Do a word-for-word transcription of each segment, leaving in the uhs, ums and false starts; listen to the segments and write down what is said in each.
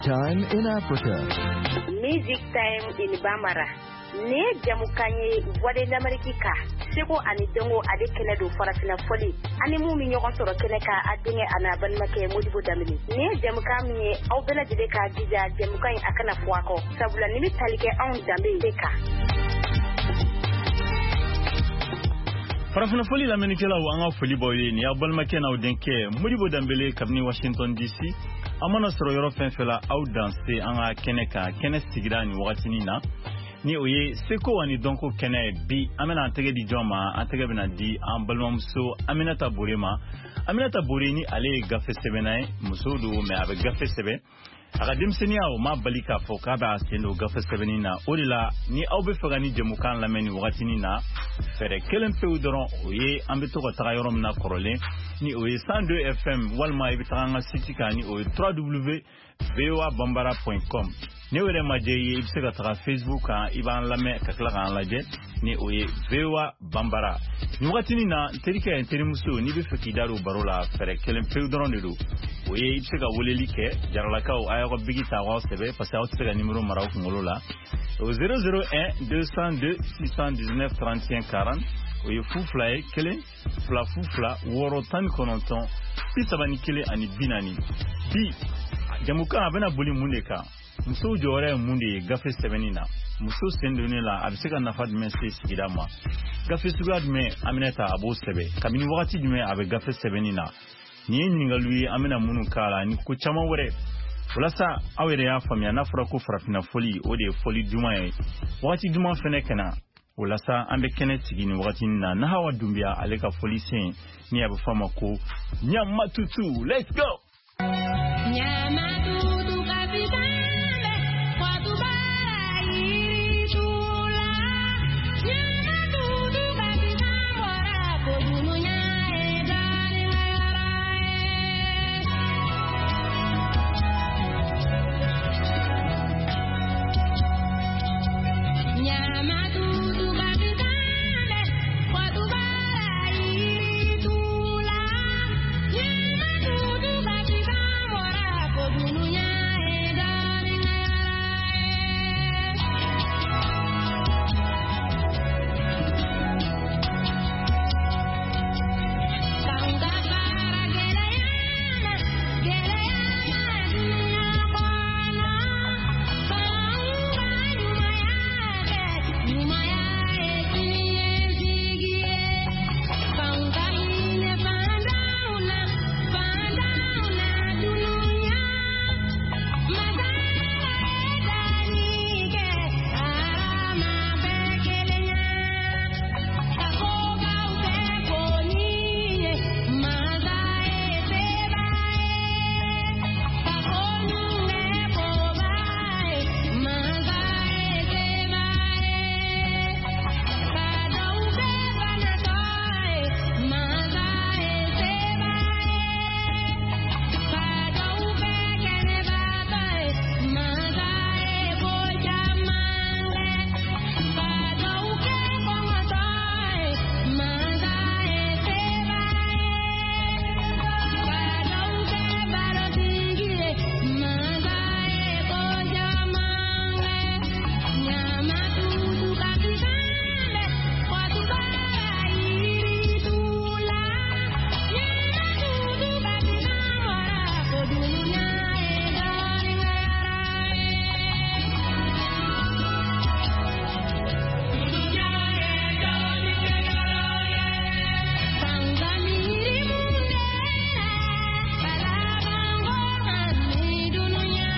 Time in Africa. Music time in Bambara. Ne jamukanye wade namarikika. Seko ani dongo ade kene do farafina foli. Ani mu mi nyoko soro kene ka adinge anaban make Modibo Dambélé. Ne jamukanye au bela jide ka dija jamukanye akana fuako. Sabula nimi talike an Dambélé deka. Farafina foli la menikela wa anga foli boye ni abal make na udenke Modibo Dambélé kabni Washington D C. Amana soro yoro fenfela au danser anga kene ka kene sigira ni wakatini na ni oye seko wani donko kene bi amena antege di joma antege bena di ambalma muso amena tabure ma amena tabure ni ale gafe sebenai muso do me abe gafe sebe akadim senia o ma balika foka ba sendo gafe sebeni na olila ni awbe fagani jemukan lameni wakatini na fere kelen pe udoron oye ambe to ko taga yorom na korole ni oye cent deux F M walma ibitanga siti kani oye w w w point v o a bambara point com ne were maje ibsega taga Facebook a iban lame kakla kan laje ni oye V O A Bambara ni wakatini na terika enterimuso ni be fekidaro barola fere kelen pe udoron de do oye ibsega woleli ke jaralaka o ayo bigita wa sebe parce que sega numéro maraw ngolola au zéro zéro un deux cent deux six cent dix-neuf trente et un quarante oye fufla kele fla fufla woro tan kononton pisabani kele ani binani bi jamuka abena boli mundeka muso jore munde gafe sevenina muso sendone la abiseka nafad messe sigidama gafe sugad me aminata abo sebe kamini wakati dume abe gafe sevenina ni ningalui amina munu kala ni ko chama wore wala awere ya famia na fura ko farafina foli ode foli duma e wakati duma fene kana wala sa ambe kene tigini wakati na na hawa dumbia aleka foli sen ni abe fama ko nyama tutu. Let's go. Nyama tutu kapitale kwa Dubai tula nyama tutu kapitale wala ko dunia edani nyama tutu kapitale kwa Dubai tula nyama tutu kapitale wala ko dunia edani kanga para gelayana gelayana dunia kwana kanga dumaya dumaya ekiyenzigie kanga ine pandauna pandauna dunia mazala edanike arama bekelenya kakoga upeponiye maza esebae kakonunge kobae maza esebae kadauke panatoe maza esebae kadauke kenebatae maza ebojamange kadauke kongotoe maza esebae kadauke barotingire maza ebojamange nyama tutu kapitale kwa Dubai tula nyama tutu kapitale wala ko dunia edani Tangamiri mundela kalabango ani dunia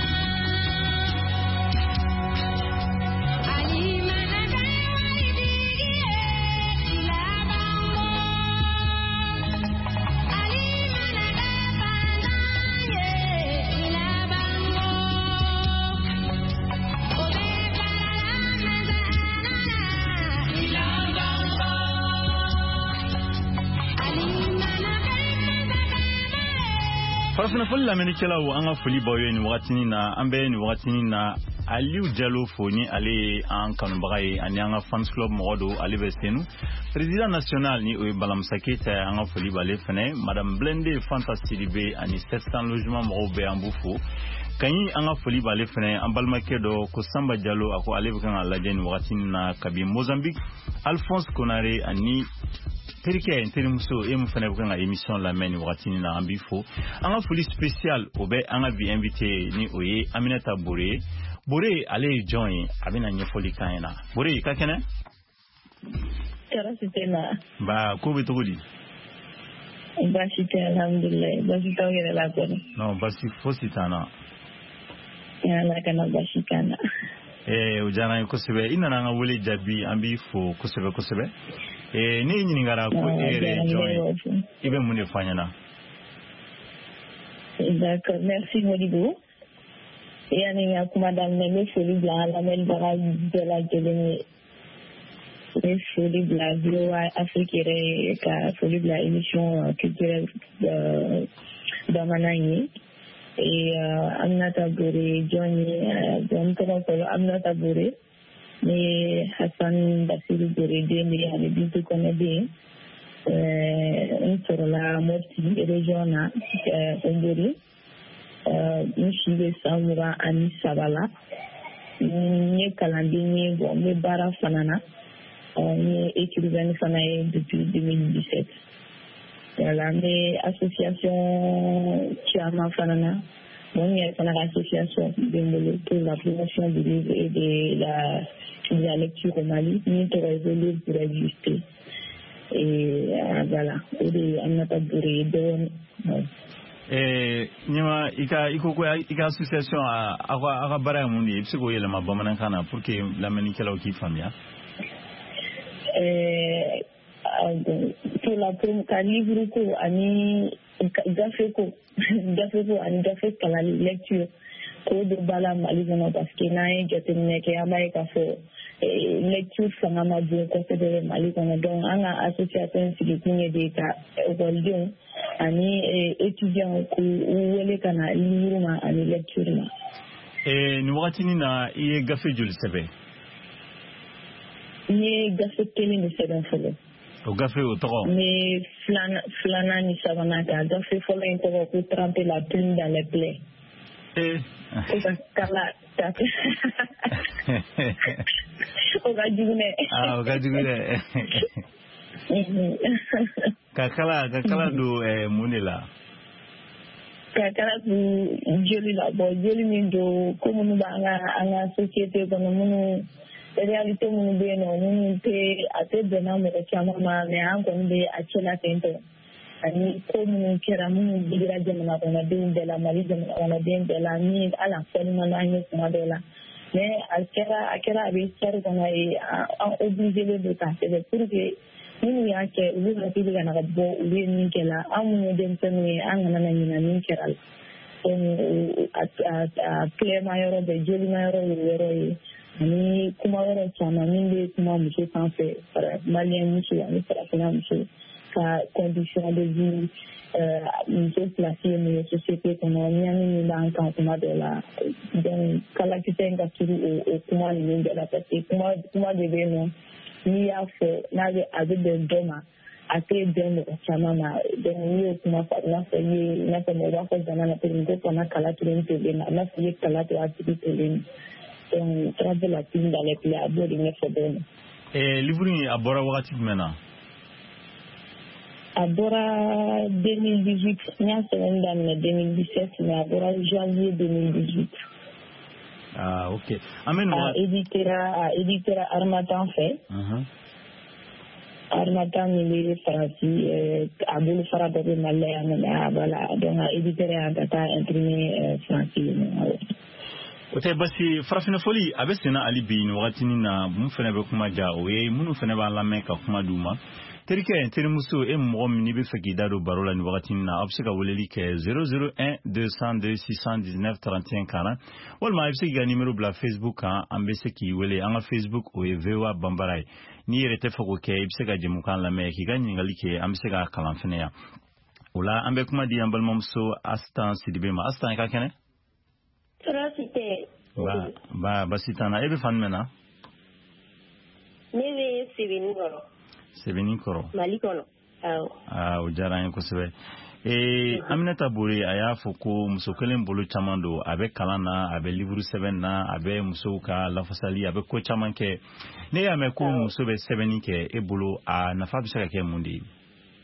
alimana dawa idigie ilabango alimana dapandaye ilabango obe paralana zanana ilabango alimana Farafina foli la menikela wa anga foli boye ni wakatini na ambe ni wakatini na Aliou Diallo foni ale an kanubagaye ani anga fans club modo ale besenu président national ni o balamsaketa anga foli bale fene madame Blende Fanta Sidibé ani sept cents logements mobe ambufo kanyi an ka foli b'ale fɛnɛ an balimakɛ dɔ ko Samba Jalo a ko ale bɛ kan ka lajɛ nin wagati na kabi Mozambique Alphonse Konare ani terikɛ terimuso e mun fɛnɛ bɛ kan ka émission lamɛn nin wagati na an b'i fo an ka foli spécial o bɛ an ka bi invité ni o ye Aminata Bore Bore ale ye jɔn ye a bɛna ɲɛfɔli k'an ɲɛna Bore ka kɛnɛ Kara sitena ba ko bɛ cogo di basi tɛ alhamdulilayi basi t'aw yɛrɛ la kɔni non basi fosi t'an na ala kana basi k'an na eh o diyara n ye kosɛbɛ i nana an ka wele jaabi an b'i fo kosɛbɛ kosɛbɛ eh ne ɲininkara ko e yɛrɛ ye jɔn ye i bɛ mun de fɔ an ɲɛna d'accord merci Modibo yani n ka kuma daminɛ n bɛ foli bila an lamɛnnibaga bɛɛ lajɛlen ye n bɛ foli bila V O A Afrique yɛrɛ ye ka foli bila émission culturelle bamanan ye Aminata Bore jɔn ye n tɔgɔ fɔlɔ Aminata Bore ne ye Hassan Basiru Bore den de ye ani Bintu Kɔnɛ den n sɔrɔla Mopti région na Ombori n si bɛ san mugan ani saba la n ye kalanden ye bon n bɛ baara fana na n ye écrivaine fana ye depuis deux mille dix-sept voilà n bɛ association caman fana na bon n yɛrɛ fana ka association bɛ n bolo pour la promotion du livre et de la de la lecture au Mali min tɔgɔ ye Livre pour exister et voilà o de ye Aminata Bore ye dɔɔni eh ɲɛma i ka i ko ko i ka association a a ka baara ye mun de ye i bɛ se k'o yɛlɛma bamanankan na pour que lamɛnnikɛlaw k'i faamuya eh pour la ka livre ko ani gafe ko gafe ko ani gafe kalali lecture ko de bala Mali kɔnɔ parce que n'an ye jateminɛ kɛ an b'a ye k'a fɔ lecture fanga ma bon kosɛbɛ Mali kɔnɔ donc an ka association sigikun ye de ka ekɔlidenw ani étudiants k'u wele ka na livre ma ani lecture ma. Eh nin wagatinin na i ye gafe joli sɛbɛn? N ye gafe kelen de sɛbɛn fɔlɔ. O gafe o tɔgɔ? N ye filanan ni sabanan kɛ a gafe fɔlɔ in tɔgɔ ko tremper la plume dans les plaies. Eh. O ka kala ta o ka jugu dɛ. Ah o ka jugu dɛ. Ka kala ka kala don mun de la? Ka kala don joli la bon joli min don ko minnu b'an ka an ka société kɔnɔ minnu réalité minnu bɛ yen nɔ minnu tɛ a tɛ bɛnna mɔgɔ caman ma mais an kɔni bɛ a cɛla ten tɔ ani ko minnu kɛra minnu digira jamana kɔnɔdenw bɛɛ la Mali jamana kɔnɔden bɛɛ la ni hali a fɔli man d'an ye kuma dɔw la mais a kɛra a kɛra a bɛ histoire kɔnɔ ye an obligé don k'a sɛbɛn pour que minnu y'a kɛ olu hakili kana ka bɔ olu ye min kɛ la an minnu ye denmisɛnninw ye an kana na ɲinɛ min kɛra la donc a filɛma yɔrɔ bɛɛ jolima yɔrɔ ye yɔrɔ ye ani kuma yɔrɔ caman min bɛ kuma muso sanfɛ maliyɛn muso ani farafinna muso ka condition de vie muso place ye mun ye société kɔnɔ ɲani min b'an kan kuma dɔ la donc kalakisɛ in ka turu o kuma ninnu bɛɛ la parce que kuma kuma de bɛ yen nɔ n'i y'a fɔ n'a bɛ a bɛ bɛn dɔ ma a tɛ bɛn mɔgɔ caman ma donc n'i y'o kuma fɔ i n'a fɔ i ye i n'a fɔ mɔgɔ b'a fɔ jamana kɔnɔ ko fana kala tulen tolen na i n'a fɔ i ye kala to a tigi tolen donc tremper la plume dans les plaies a b'o de ɲɛfɔ dɔɔni. Eh livre in a bɔra wagati jumɛn na? A bɔra deux mille dix-huit n y'a sɛbɛnni daminɛ deux mille dix-sept mais a bɔra janvier deux mille dix-huit. Ah ok. An bɛ nin a éditera a éditera Harmattan fɛ. Harmattan min bɛ Faransi a bolo fara dɔ bɛ Mali la yan nɔ voilà donc a éditera yan ka taa imprimer Faransi. O tɛ basi farafina foli a bɛ senna hali bi nin wagatinin na mun fana bɛ kuma ja o ye minnu fana b'a lamɛn ka kuma d'u ma terikɛ terimuso e mɔgɔ min n'i bɛ fɛ k'i da don baro la nin wagatinin na a bɛ se ka weleli kɛ zéro zéro un deux cent deux six cent dix-neuf trente et un quarante walima i bɛ se k'i ka numéro bila Facebook kan an bɛ se k'i wele an ka Facebook o ye V O A Banbara ye n'i yɛrɛ tɛ fɛ k'o kɛ i bɛ se ka jɛmukan lamɛn k'i ka ɲininkali kɛ an bɛ se k'a kalan fana yan o la an bɛ kuma di an balimamuso Astan Sidibe ma Astan i ka kɛnɛ. Ba ba basi t'an na e bɛ fan jumɛn na? Ne bɛ Sebeninkɔrɔ. Sebeninkɔrɔ. Mali kɔnɔ. Awɔ. Ah o diyara an ye kosɛbɛ. Eh, Aminata Bure a y'a fɔ ko muso kelen bolo caman don, a bɛ kalan na, a bɛ livre sɛbɛn na, a bɛ musow ka lafasali, a bɛ ko caman kɛ. Ne y'a mɛn ko muso bɛ sɛbɛnni kɛ e bolo, a nafa bɛ se ka kɛ mun de ye?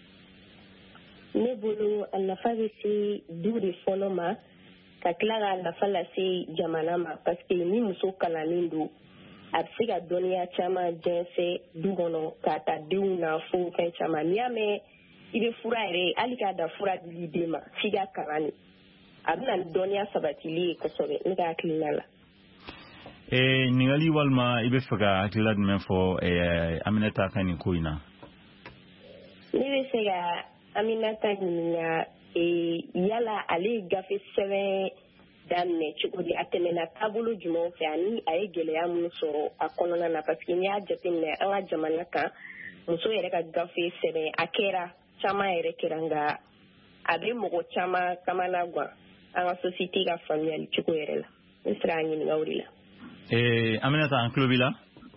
Ne bolo a nafa bɛ se du de fɔlɔ ma, ka tila k'a nafa lase jamana ma, parce que ni muso kalannen don, a bɛ se ka dɔnniya caman jɛnsɛn du kɔnɔ k'a ta denw na fo fɛn caman. N'i y'a mɛn i bɛ fura yɛrɛ, hali k'a da fura dili den ma, f'i ka kalan de. A bɛna ni dɔnniya sabatili ye kosɛbɛ, ne ka hakilina la. Eh, Ningali walima i bɛ fɛ ka hakilila jumɛn fɔ eh, Aminata ka nin ko in na? Ne bɛ se ka Aminata ɲininka eh, yala ale ye gafe sɛbɛn daminɛ cogo di, a tɛmɛna taabolo jumɛn fɛ ani a ye gɛlɛya minnu sɔrɔ a kɔnɔna na, parce que n'i y'a jateminɛ an ka jamana kan muso yɛrɛ ka gafe sɛbɛn a kɛra caman yɛrɛ kɛra, nka a bɛ mɔgɔ caman kamana gan an ka société ka faamuyali cogo yɛrɛ la. Ne sera a ɲininka o de la. Eh, Aminata, an tulo b'i la?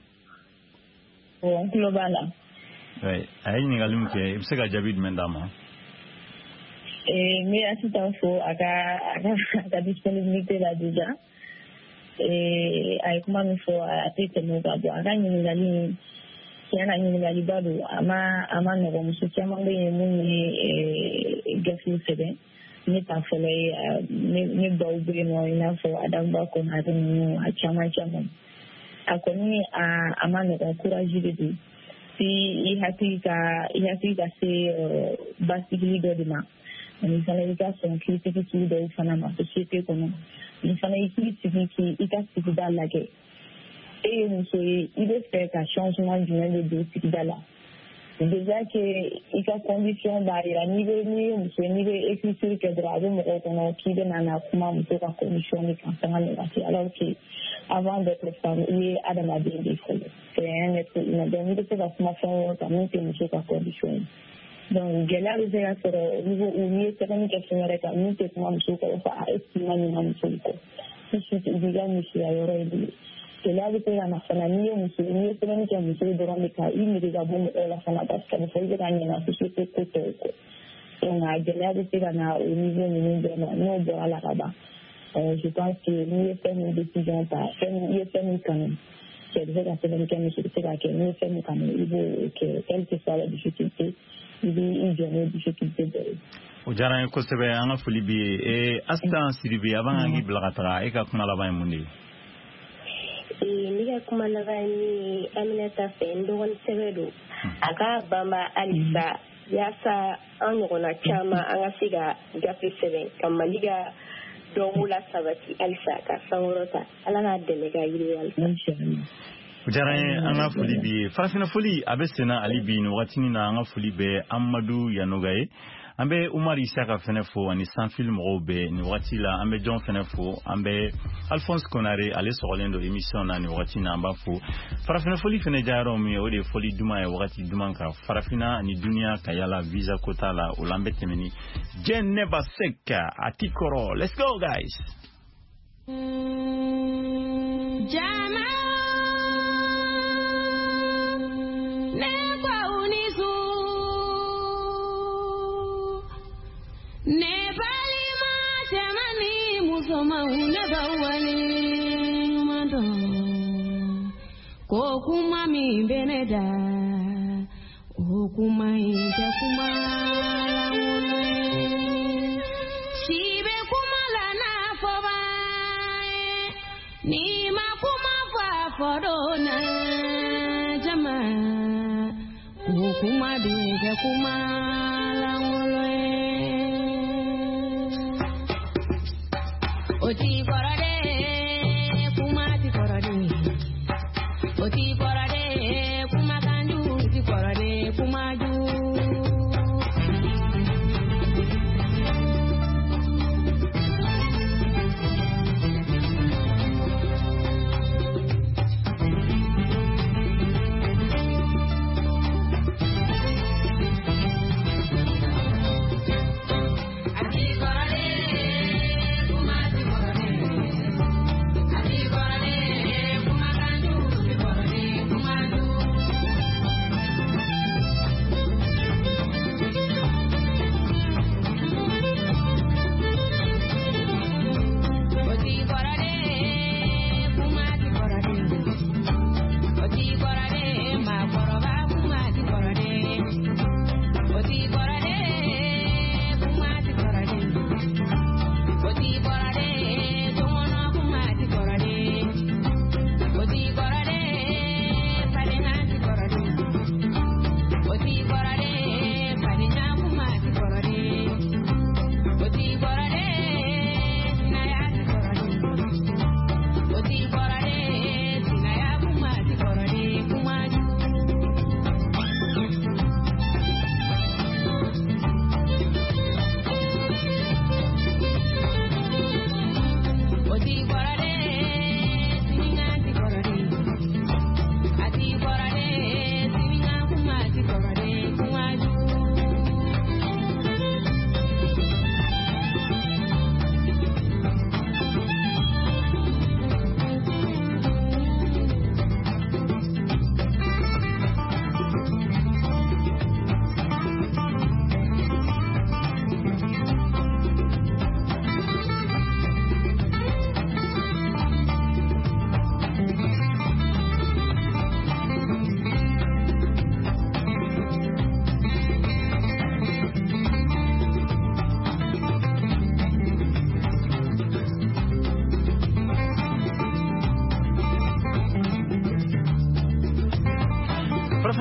Ɔ an tulo b'a la. Ouais, a ye ɲininkali min kɛ, i bɛ se ka jaabi jumɛn d'a ma? Eh, n bɛ Asita fo a ka a ka a ka disponibilité la déjà. Eh, a ye kuma min fɔ a tɛ tɛmɛ o kan, bon a ka ɲininkali tiɲɛ na ɲininkaliba don, a ma a ma nɔgɔn. Muso caman bɛ yen mun ye gafe sɛbɛn, ne ta fɔlɔ ye, ne ne baw bɛ yen nɔ i n'a fɔ Adamu Konate ninnu, a caman caman. A kɔni a a ma nɔgɔn, courage de don. Si i hakili ka i hakili ka se basigili dɔ de ma, ani fana i ka sɔn critique dɔw fana ma société kɔnɔ, ni fana i k'i sigi k'i i ka sigida lajɛ. E ye muso ye, i bɛ fɛ ka changement jumɛn de don sigida la? Déjà que i ka condition b'a jira, n'i bɛ n'i ye muso n'i bɛ écriture kɛ dɔrɔn a bɛ mɔgɔw kɔnɔ k'i bɛ na kuma muso ka condition de kan sanga nɛgɛsi, alors que avant d'être femme i ye adamaden de fɔlɔ, c'est un être humain. Donc n'i bɛ se ka kuma fɛn o fɛn kan min tɛ muso ka condition ye. Donc gɛlɛya bɛ se ka sɔrɔ au niveau où n'i ye sɛbɛnni kɛ fɛn wɛrɛ kan min tɛ kuma muso kɔ, fɔ a est ce que i ma ɲinɛ muso kɔ, tout de suite i b'i ka misiya yɔrɔ ye bilen. Gɛlɛya bɛ se ka na fana n'i ye muso n'i ye sɛbɛnni kɛ muso dɔrɔn de kan, i nege ka bɔ mɔgɔw la fana parce que a bɛ fɔ i bɛ ka ɲinɛ société ko tɔw kɔ. Donc a gɛlɛya bɛ se ka na au niveau ninnu bɛɛ ma, n'o bɔra la ka ban. Je pense que n'i ye fɛn min décision ta, fɛn i ye fɛn min kanu, cɛ bɛ se ka sɛbɛnni kɛ, muso bɛ se ka kɛ, n'i ye fɛn min kanu i b'o kɛ, quelle que soit la difficulté, i b'i jɔ n'o difficulté dɔ ye. O diyara n ye kosɛbɛ, an ka foli b'i ye. Eh, Asita Sidibe, avant an k'i bila ka taga, e ka kuma laban ye mun de ye? Ne ka kuma laban ni Aminata fɛ, n dɔgɔnin sɛbɛ don, a ka banba halisa yaasa an ɲɔgɔnna caman an ka se ka gafe sɛbɛn ka Mali ka dɔnko la sabati halisa ka sankɔrɔta. Ala k'a dɛmɛ ka yiriwa. O diyara n ye, an ka foli b'i ye. Farafina foli a bɛ sen na hali bi nin waatinin na, an ka foli bɛ Amadu Yanoga ye. An bɛ Umar Isaka fɛnɛ fo ani Sanfil mɔgɔw bɛɛ nin waati la, an bɛ Jɔn fɛnɛ fo, an bɛ Alphonse Konare ale sɔgɔlen don émission na nin waati na, an b'a fo. Farafina foli fɛnɛ diyara min ye o de ye foli duman ye wagati duman kan. Farafina ani duniya ka yala visa ko t'a la, o la an bɛ tɛmɛ ni Jɛnɛba Seka a ti kɔrɔ. Let's go guys. Jama ne kwa unisu ne balima jamani musoma una bawali mando ko kuma mi beneda o kuma ita kuma la mule sibe kuma la na foba ni ma kuma fa fodona jama ko kuma de kuma la mule Oti korade, kuma ti korade. Oti korade, kuma kanju ti korade, kuma ju.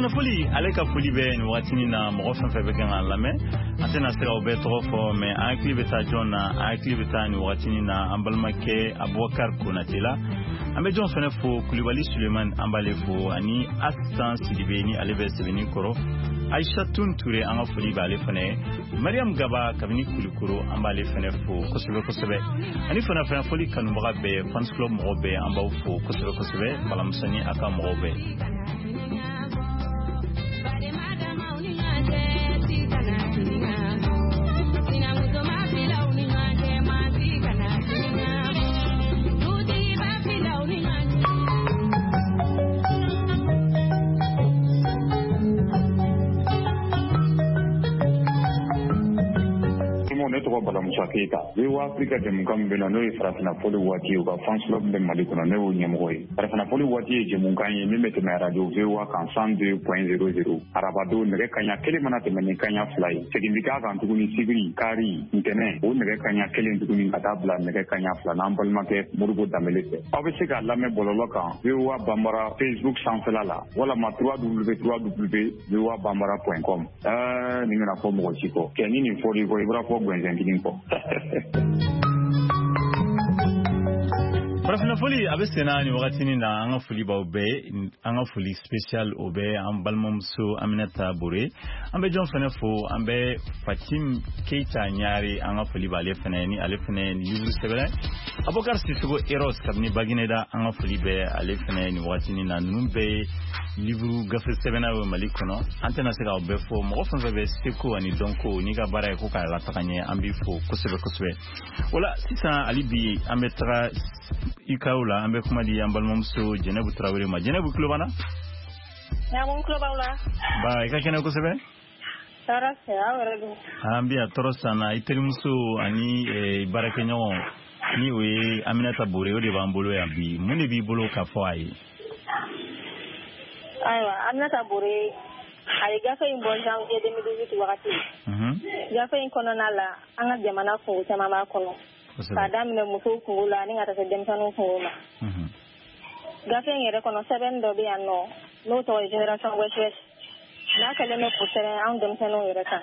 farafinafoli ale ka foli bɛ nin waatini na mɔgɔ fɛn fɛn bɛ kan ka lamɛn an tɛna se o bɛɛ tɔgɔ fɔ mais an hakili bɛ taa jɔn na an hakili bɛ taa nin waatini na an balimakɛ Abubakar Konate la an bɛ jɔn fɛnɛ fo Kulibali Suleman an b'ale fo ani Assistant Sidibe ni ale bɛ sɛbɛnni kɔrɔ Aïchatoun Touré an ka foli b'ale fɛnɛ Mariam Gaba kabini Kulikoro an b'ale fɛnɛ fo kosɛbɛ kosɛbɛ ani fana fana foli kanubaga bɛɛ fans club mɔgɔ bɛɛ an b'aw fo kosɛbɛ kosɛbɛ balamusani a ka mɔgɔw bɛɛ ne tɔgɔ Bala Musa Keyita V O A Africa jɛmukan min bɛ na n'o ye farafinafoli waati ye u ka fans club bɛ Mali kɔnɔ ne y'o ɲɛmɔgɔ ye farafinafoli waati ye jɛmukan ye min bɛ tɛmɛ radio V O A kan cent deux point zéro zéro arabadon nɛgɛ kaɲa kelen mana tɛmɛ ni kaɲa fila ye segin bi k'a kan tuguni sibiri kari ntɛnɛn o nɛgɛ kaɲa kelen tuguni ka taa bila nɛgɛ kaɲa fila n'an balimakɛ Modibo Danbele fɛ aw bɛ se k'a lamɛn bɔlɔlɔ kan V O A Banbara Facebook sanfɛla la walama w w w point v o a banbara point com ɛɛ nin kana fɔ mɔgɔ si kɔ kɛ ni nin fɔr'i kɔ i bɔra fɔ gwɛnsɛn kɔ farafinafoli a bɛ senna ni wagatini na an ka foli b'aw bɛɛ an ka foli spécial o bɛ an balimamuso Aminata Bure an bɛ jɔn fɛnɛ fo an bɛ Fatim Keita Ɲare an ka foli b'ale fɛnɛ ni ale fɛnɛ ni livre sɛbɛnna Abubakar Sisoko Eros kabini Bagineda an ka foli bɛ ale fɛnɛ ni wagatini na ninnu bɛɛ livre gafe sɛbɛnna bɛ Mali kɔnɔ an tɛna se k'aw bɛɛ fɔ mɔgɔ fɛn fɛn bɛ seko ani dɔnko n'i ka baara ye ko k'a lataga ɲɛ an b'i fo kosɛbɛ kosɛbɛ wala sisan hali bi an bɛ taga I K A O la an bɛ kuma di an balimamuso Jɛnɛbu Tarawele ma Jɛnɛbu tulo b'an na Naamu tulo b'aw la ba i ka kɛnɛ kosɛbɛ tɔɔrɔ tɛ aw yɛrɛ dun an bi yan tɔɔrɔ san na i terimuso ani baarakɛɲɔgɔn ni o ye Aminata Bure o de b'an bolo yan bi mun de b'i bolo ka fɔ a ye ayiwa Aminata Bure a ye gafe in bɔ janvier deux mille dix-huit wagati gafe in kɔnɔna la an ka jamana kungo caman b'a kɔnɔ k'a daminɛ musow kungo la ani ka taa se denmisɛnninw kungo ma gafe in yɛrɛ kɔnɔ sɛbɛnni dɔ bɛ yan nɔ n'o tɔgɔ ye génération West West n'a kɛlen bɛ k'o sɛbɛn anw denmisɛnninw yɛrɛ kan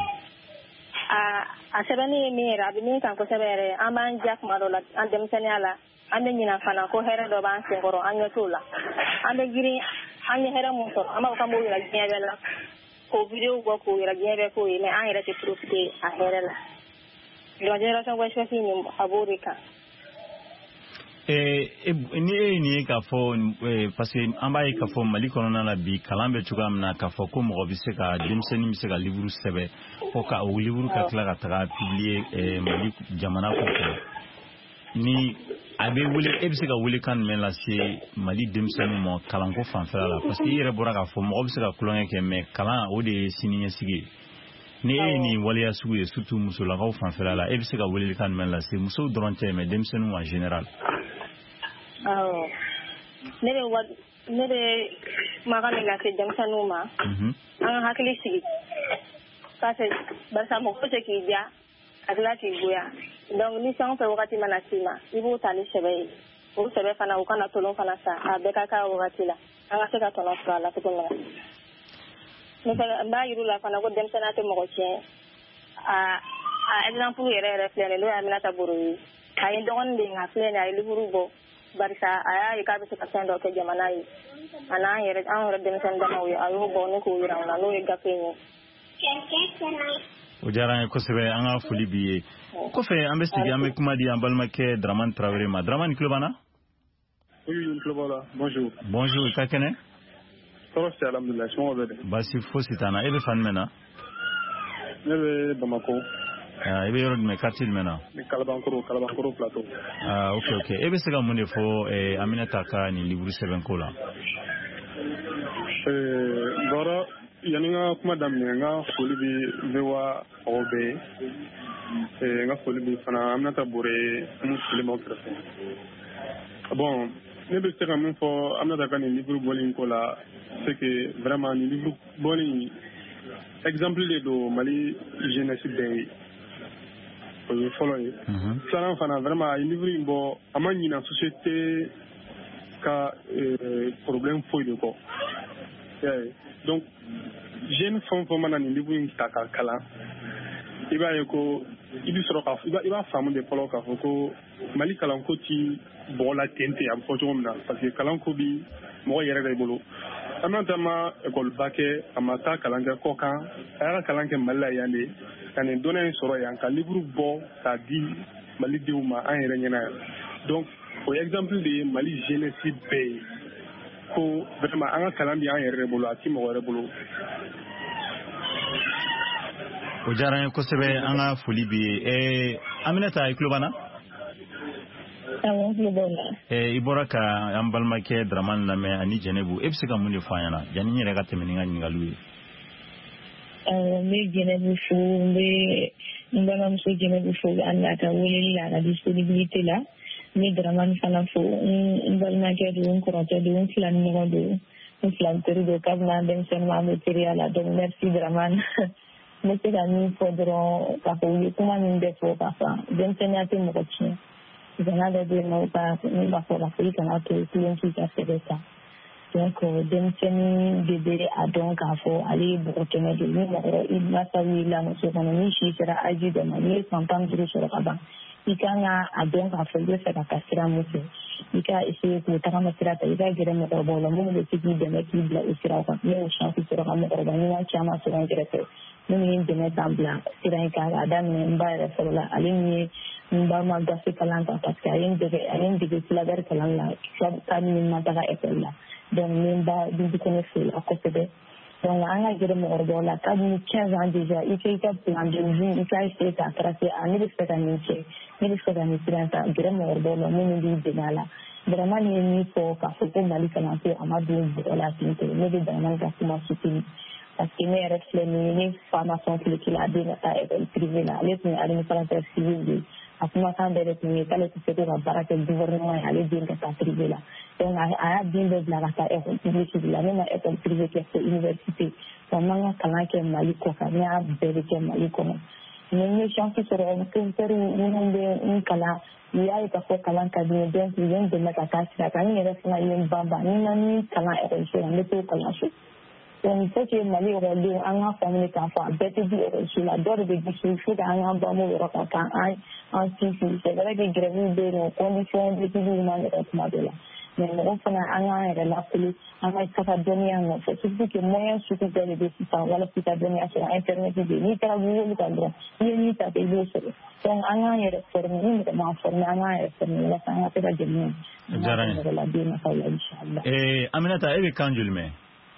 a sɛbɛnni ye min yɛrɛ a bɛ min kan kosɛbɛ yɛrɛ an b'an diya kuma dɔ la an denmisɛnninya la an bɛ ɲina fana ko hɛrɛ dɔ b'an senkɔrɔ an ɲɛ t'o la an bɛ girin an ye hɛrɛ mun sɔrɔ an b'a fɔ k'an b'o yira diɲɛ bɛɛ la k'o vidéo bɔ k'o yira diɲɛ bɛɛ k'o ye mais an yɛrɛ tɛ profiter a hɛrɛ la donc génération West West nin a b'o de kan ni e nin ye k'a fɔ parce que an b'a ye k'a fɔ Mali kɔnɔna na bi kalan bɛ cogoya min na k'a fɔ ko mɔgɔ bɛ se ka denmisɛnnin bɛ se ka livre sɛbɛn fo ka o livre ka tila ka taga publier Mali jamana kɔfɛ ni a bɛ wele e bɛ se ka wele kan jumɛn lase Mali denmisɛnninw ma kalanko fanfɛla la parce que i yɛrɛ bɔra k'a fɔ mɔgɔ bɛ se ka kulonkɛ kɛ mais kalan o de ye siniɲɛsigi ye ni e ye nin waleya sugu ye surtout musolakaw fanfɛla la e bɛ se ka weleli kan jumɛn lase musow dɔrɔn tɛ mais denmisɛnninw en général awɔ ne bɛ wa ne bɛ kumakan min lase denmisɛnninw ma an ka hakili sigi parce que barisa mɔgɔ tɛ k'i diya a tila k'i goya donc ni fɛn o fɛn wagati mana s'i ma i b'o ta ni sɛbɛ ye o sɛbɛ fana o kana tolon fana sa a bɛɛ ka k'a wagati la an ka se ka tɔnɔ sɔrɔ a la cogo min na n b'a yir'u la fana ko denmisɛnninya tɛ mɔgɔ tiɲɛ a a exemple yɛrɛ yɛrɛ filɛ nin ye n'o ye Aminata Bure ye a ye dɔgɔnin de ye nka filɛ nin ye a ye livre bɔ barisa a y'a ye k'a bɛ se ka fɛn dɔ kɛ jamana ye a n'an yɛrɛ an yɛrɛ denmisɛnnin damaw ye a y'o bɔ ni k'o yira an na n'o ye gafe in ye o diyara an ye kosɛbɛ an ka foli b'i ye kɔfɛ an bɛ sigi an bɛ kuma di an balimakɛ Dramane Traoré ma Dramane tulo b'an na oui je tulo b'aw la bonjour bonjour i ka kɛnɛ tɔɔrɔ tɛ alhamdulilayi sɔngɔ bɛ de baasi fosi t'an na e bɛ fan jumɛn na ne bɛ Bamako i bɛ yɔrɔ jumɛn quartier jumɛn na Kalabankoro Kalabankoro plateau ah ok ok e bɛ se ka mun de fɔ Aminata ka nin livre sɛbɛnko la bɔra yanni n ka kuma daminɛ n ka foli bɛ V O A mɔgɔw bɛɛ ye n ka foli bɛ fana Aminata Bure n fili m'aw kɛrɛfɛ bon ne bɛ se ka min fɔ Aminata ka nin livre bɔli ko la c'est que vraiment nin livre bɔli exemple de don Mali jeunesse bɛɛ ye o ye fɔlɔ ye filanan fana vraiment a ye livre in bɔ a ma ɲina société ka problème foyi de kɔ donc jeune fɛn fɛn mana nin livre in ta ka kalan i b'a ye ko i bɛ sɔrɔ ka i b'a faamu de fɔlɔ k'a fɔ ko Mali kalanko ti bɔgɔ la ten ten a bɛ fɔ cogo min na parce que kalanko bi mɔgɔ yɛrɛ de bolo Aminata ma école-ba kɛ a ma taa kalan kɛ kɔ kan a y'a ka kalan kɛ Mali la yan de ka nin dɔnniya in sɔrɔ yan ka livre bɔ k'a di Mali denw ma an yɛrɛ ɲɛna yan donc o exemple de ye Mali jeunesse bɛɛ ye ko vraiment an ka kalan bi an yɛrɛ de bolo a ti mɔgɔ wɛrɛ bolo. O diyara n ye kosɛbɛ an ka foli bi ye Aminata i tulo b'an na? Awɔ n tulo b'aw la. I bɔra ka an balimakɛ Daramani lamɛn ani Jɛnɛbu e bɛ se ka mun de fɔ an ɲɛna yanni n yɛrɛ ka tɛmɛ ni n ka ɲininkaliw ye. Awɔ n bɛ Jɛnɛbu fo n bɛ n balimamuso Jɛnɛbu fo hali a ka weleli la a ka disponibilité la n bɛ Daramani fana fo n balimakɛ don n kɔrɔkɛ don n filanɲɔgɔn don n filaniteri don kabini an denmisɛnnin an bɛ teriya la donc merci Daramani. N bɛ se ka min fɔ dɔrɔn k'a fɔ u ye kuma min bɛɛ fɔ k'a fɔ denmisɛnninya tɛ mɔgɔ tiɲɛ. Gana dɔ bɛ yen nɔ ka min b'a fɔ k'a fɔ i kana to tulen k'i ka sɛbɛn ta donc denmisɛnnin de bɛ a dɔn k'a fɔ ale ye mɔgɔ kɛmɛ de ni mɔgɔ i mansaw y'i lamuso kɔnɔ ni si sera âge dɔ ma n'i ye san tan ni duuru sɔrɔ ka ban i kan ka a dɔn k'a fɔ i bɛ fɛ ka taa sira min fɛ i ka essayer k'o tagama sira ta i ka gɛrɛ mɔgɔkɔrɔbaw la minnu bɛ se k'i dɛmɛ k'i bila o siraw kan ne y'o chance sɔrɔ ka mɔgɔkɔrɔba ɲuman caman sɔrɔ n kɛrɛfɛ minnu ye n dɛmɛ k'an bila sira in kan k'a daminɛ n ba yɛrɛ fɔlɔ la ale min ye n ba ma gafe kalan ta parce que a ye n dege a ye n dege filabɛri kalan la kabini n ma taga école la donc n ba bi kɔnɔ fo la kosɛbɛ donc an ka gɛrɛ mɔgɔkɔrɔbaw la kabini quinze ans déjà i k'i ka plan de vie i k'a essayer k'a tracer a ne bɛ fɛ ka nin kɛ ne bɛ fɛ ka nin sira ta gɛrɛ mɔgɔkɔrɔbaw la minnu b'i dɛmɛ a la vraiment ne ye min fɔ k'a fɔ ko Mali kalanko a ma don bɔgɔ la ten tɔ ne bɛ Daramani ka kuma soutenir parce que ne yɛrɛ filɛ nin ye ne fa ma sɔn tile kelen a den ka taa école privée la ale tun ye administrateur civil de ye a kumakan bɛɛ de tun ye k'ale tɛ se ko ka baara kɛ gouvernement ye ale den ka taa privé la donc a y'a den bɛɛ bila ka taa école publique la ne ma école privée kɛ fo université donc n man ka kalan kɛ Mali kɔ kan ne y'a bɛɛ de kɛ Mali kɔnɔ mais n ye chance sɔrɔ professeur minnu bɛ n kalan u y'a ye k'a fɔ kalan ka di n ye donc u ye n dɛmɛ ka taa sira kan n yɛrɛ fana ye n banban ni n ma min kalan école la n bɛ t'o kalanso donc il faut que Mali ekɔlidenw an ka faamu k'a fɔ a bɛɛ tɛ di ekɔliso la dɔw de bɛ di so il faut que an k'an banbɔ o yɔrɔ kan k'an an sinsin c'est vrai que grève bɛ yen nɔ condition d'études ma nɔgɔn tuma dɔ la mais mɔgɔ fana an k'an yɛrɛ lakolo an ka taga dɔnniya nɔfɛ surtout que moyen sugu bɛɛ de bɛ sisan walasa ka dɔnniya sɔrɔ internet bɛ yen n'i taara google kan dɔrɔn n'i ye min ta i b'o sɔrɔ donc an k'an yɛrɛ former ni mɔgɔ m'an former an k'an yɛrɛ former walasa an ka se ka dɛmɛ an ka mɔgɔ la den nafaw la inchallah. Aminata e bɛ kan joli mɛn?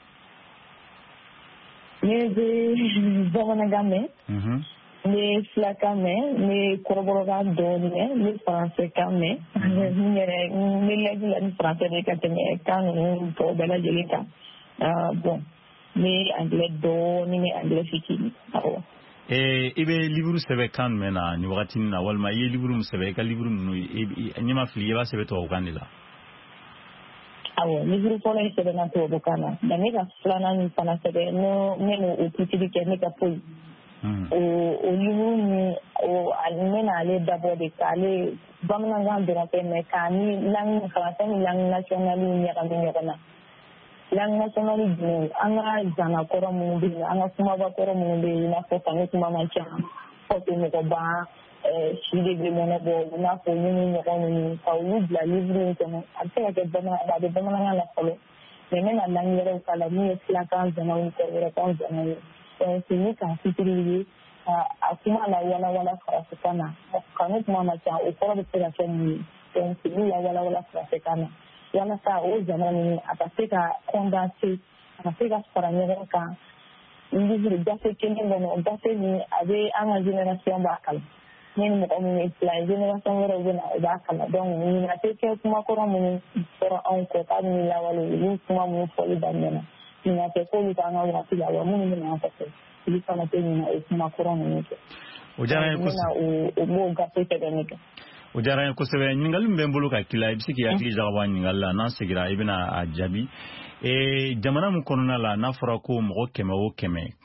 Ne bɛ bamanankan mɛn, n bɛ filakan mɛn, n bɛ kɔrɔbɔrɔkan dɔɔni mɛn, n bɛ faransɛkan mɛn, n yɛrɛ n bɛ laji la ni faransɛ de ka tɛmɛ kan ninnu tɔw bɛɛ lajɛlen kan bon n bɛ anglais dɔɔni mɛn anglais fitinin awɔ. I bɛ livre sɛbɛn kan jumɛn na nin wagati in na walima i ye livre min sɛbɛn i ka livre ninnu ɲɛ ma fili i b'a sɛbɛn tubabukan de la? Awɔ livre fɔlɔ in sɛbɛnna tubabukan na nka ne ka filanan min fana sɛbɛn ne n'o titre kɛ ne ka foyi o o livre min ne n'ale dabɔ de k'ale bamanankan dɔrɔn tɛ mais k'a ni langue français ni langue nationale ɲagami ɲɔgɔn na langue nationale jumɛn an ka zana kɔrɔ minnu bɛ yen an ka kumaba kɔrɔ minnu bɛ yen i n'a fɔ fani kuma man ca fɔ ko mɔgɔ ban si de bɛ mɔnɛ bɔ i n'a fɔ minnu ɲɔgɔn ninnu ka olu bila livre in kɔnɔ a bɛ se ka kɛ bamanankan a bɛ bamanankan la fɔlɔ mais ne na langue wɛrɛw k'a la min ye filakan zanaw ni kɔrɔbɔrɔkan zanaw ye donc ni k'a fitiri ye a kuma la walawala faransikan na kanu kuma man ca o kɔrɔ bɛ se ka kɛ mun ye donc ni la walawala faransikan na walasa o zana ninnu a ka se ka condenser a ka se ka fara ɲɔgɔn kan livre gafe kelen kɔnɔ gafe min a bɛ an ka génération b'a kalan ne ni mɔgɔ min ye filan génération wɛrɛw bɛ na o b'a kalan donc ɲinan tɛ kɛ kuma kɔrɔ minnu fɔra anw kɔ kabini lawale olu kuma minnu fɔli daminɛna ɲinan tɛ k'olu t'an ka waati la wa minnu bɛ na an kɔfɛ olu fana tɛ ɲinan o kuma kɔrɔ ninnu kɛ o diyara n ye kosɛbɛ o b'o gafe sɛbɛn ne kɛ. O diyara n ye kosɛbɛ ɲininkali min bɛ n bolo ka k'i la i bɛ se k'i hakili jagabɔ a ɲininkali la n'an seginna i bɛna a jaabi jamana min kɔnɔna la n'a fɔra ko mɔgɔ kɛmɛ o kɛmɛ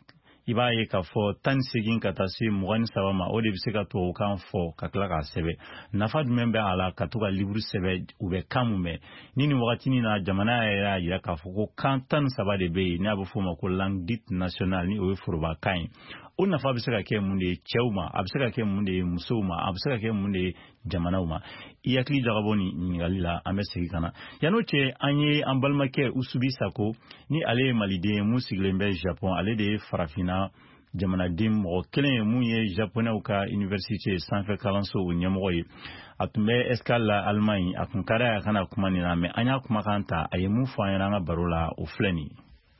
i b'a ye k'a fɔ tan ni segin ka taa se mugan ni saba ma o de bɛ se ka tubabukan fɔ ka tila k'a sɛbɛn nafa jumɛn bɛ a la ka to ka livre sɛbɛn u bɛ kan mun mɛn ni nin wagatinin na jamana yɛrɛ y'a jira k'a fɔ ko kan tan ni saba de bɛ yen n'a bɛ fɔ o ma ko langue dite nationale ni o ye forobakan ye o nafa bɛ se ka kɛ mun de ye cɛw ma a bɛ se ka kɛ mun de ye musow ma a bɛ se ka kɛ mun de ye jamanaw ma i hakili jagabɔ nin ɲininkali la an bɛ segin ka na yan'o cɛ an ye an balimakɛ Usubi Sako ni ale ye maliden mun sigilen bɛ Japon ale de ye farafinna jamanaden mɔgɔ kelen ye mun ye japonɛw ka université sanfɛ kalanso o ɲɛmɔgɔ ye a tun bɛ escale la Allemagne a tun ka d'a ye a kana kuma nin na mais an y'a kumakan ta a ye mun fɔ an ɲɛna an ka baro la o filɛ nin ye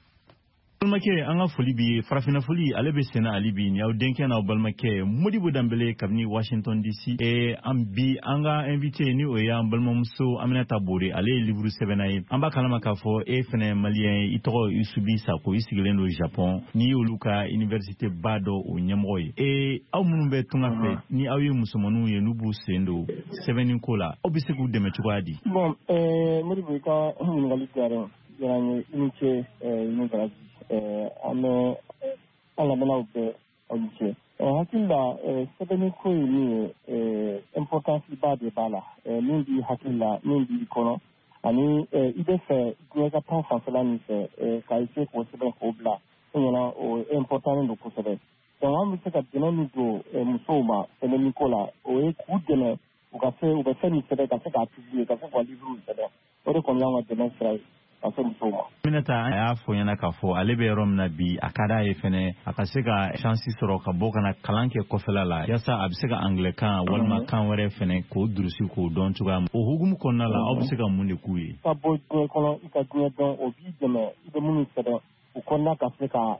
balimakɛ an ka foli bi farafinna foli ale bɛ senna ali bi ni aw denkɛ n'aw balimakɛ Modibo Danbele kabini Washington D C e an bi an ka invité ni o ye an balimamuso Aminata Bore ale ye livre sɛbɛnna ye an b'a kalama k'a fɔ e fɛnɛ malien ye i tɔgɔ Usubi Sako i sigilen don Japon ni olu ka université ba dɔ o ɲɛmɔgɔ ye e aw minnu bɛ tunga fɛ ni aw ye musomaninw ye n'u b'u sen don sɛbɛnni ko la aw bɛ se k'u dɛmɛ cogoya di bon euh Modibo i ka ɲininkali diyara diyara n ye i ni ce i ni an bɛ an lamɛnnaw bɛɛ aw ni ce hakili la sɛbɛnni ko ye min ye importance ba de b'a la min b'i hakili la min b'i kɔnɔ ani i bɛ fɛ diɲɛ ka taa fanfɛla min fɛ ka essayer k'o sɛbɛn k'o bila o ɲɛna o important don kosɛbɛ donc an bɛ se ka dɛmɛ min don musow ma sɛbɛnni ko la o ye k'u dɛmɛ u ka se u bɛ fɛn min sɛbɛn ka se k'a publier ka se k'a livre sɛbɛn o de kɔni y'an ka dɛmɛ sira ye Minata a y'a fɔ ɲɛna k'a fɔ ale bɛ yɔrɔ min na bi a ka d'a ye fɛnɛ a ka se ka chance sɔrɔ ka bɔ ka na kalan kɛ kɔfɛla la yaasa a bɛ se ka anglais-kan walima kan wɛrɛ fɛnɛ k'o durusi k'o dɔn cogoya min o hukumu kɔnɔna la aw bɛ se ka mun de k'u ye ka bɔ diɲɛ kɔnɔ i ka diɲɛ dɔn o b'i dɛmɛ i bɛ minnu sɛbɛn o kɔnɔna ka se ka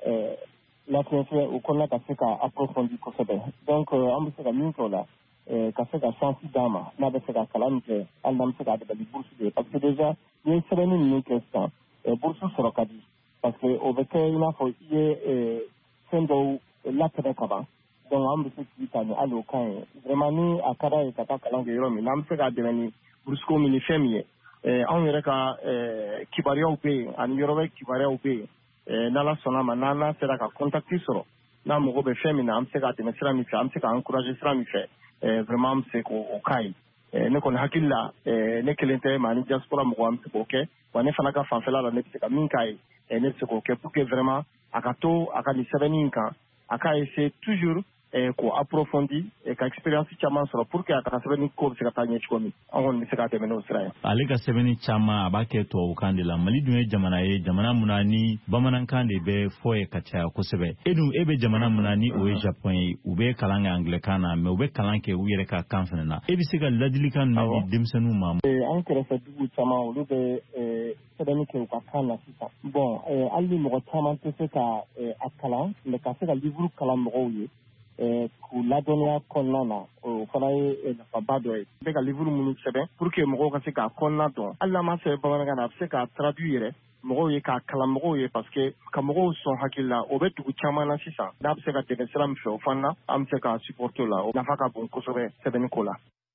lafiɲɛsɛ o kɔnɔna ka se ka approfondir kosɛbɛ donc an bɛ se ka min kɛ o la ka se ka chance d'a ma n'a bɛ se ka kalan min kɛ hali n'an bɛ se k'a dɛmɛ ni bourse de ye parce que déjà ni ye sɛbɛnni ninnu kɛ sisan bourse sɔrɔ ka di parce que o bɛ kɛ i n'a fɔ i ye fɛn dɔw latɛmɛ ka ban donc an bɛ se k'i ta ni hali o kan ye vraiment ni a ka d'a ye ka taa kalan kɛ yɔrɔ min n'an bɛ se k'a dɛmɛ ni bourse ko min ni fɛn min ye anw yɛrɛ ka kibaruyaw bɛ yen ani yɔrɔ bɛ kibaruyaw bɛ yen n'ala sɔnna ma n'an sera ka contact sɔrɔ n'a mago bɛ fɛn min na an bɛ se k'a dɛmɛ sira min fɛ an bɛ se ka encourager sira min fɛ vraiment an bɛ se k'o k'a ye ne kɔni hakili la ne kelen tɛ maa ni diaspora mɔgɔ an bɛ se k'o kɛ wa ne fana ka fanfɛla la ne bɛ se ka min k'a ye ne bɛ se k'o kɛ pour que vraiment a ka to a ka nin sɛbɛnni in kan a k'a essayer toujours k'o approfondir ka expérience caman sɔrɔ pour que a ka sɛbɛnni ko bɛ se ka taa ɲɛ cogo min an kɔni bɛ se ka tɛmɛ n'o sira ye. ale ka sɛbɛnni caman a b'a kɛ tubabukan de la mali dun ye jamana ye jamana mun na ni bamanankan de bɛ fɔ ye ka caya kosɛbɛ e dun e bɛ jamana mun na ni o ye Japon ye u bɛ kalan kɛ anglais-kan na mais u bɛ kalan kɛ u yɛrɛ ka kan fana na e bɛ se ka ladilikan ninnu di denmisɛnninw ma. an kɛrɛfɛ dugu caman olu bɛ sɛbɛnni kɛ u ka kan na sisan bon hali ni mɔgɔ caman tɛ se ka a kalan mais ka se ka livre kalan mɔgɔw ye k'u ladɔnniya kɔnɔna na o fana ye nafaba dɔ ye n bɛ ka livre minnu sɛbɛn pour que mɔgɔw ka se k'a kɔnɔna dɔn hali n'an ma sɛbɛn bamanankan na a bɛ se k'a traduire yɛrɛ mɔgɔw ye k'a kalan mɔgɔw ye parce que ka mɔgɔw sɔn hakili la o bɛ dugu caman na sisan n'a bɛ se ka dɛmɛ sira min fɛ o fana na an bɛ se k'a supporter o la o nafa ka bon kosɛbɛ sɛbɛnni ko la.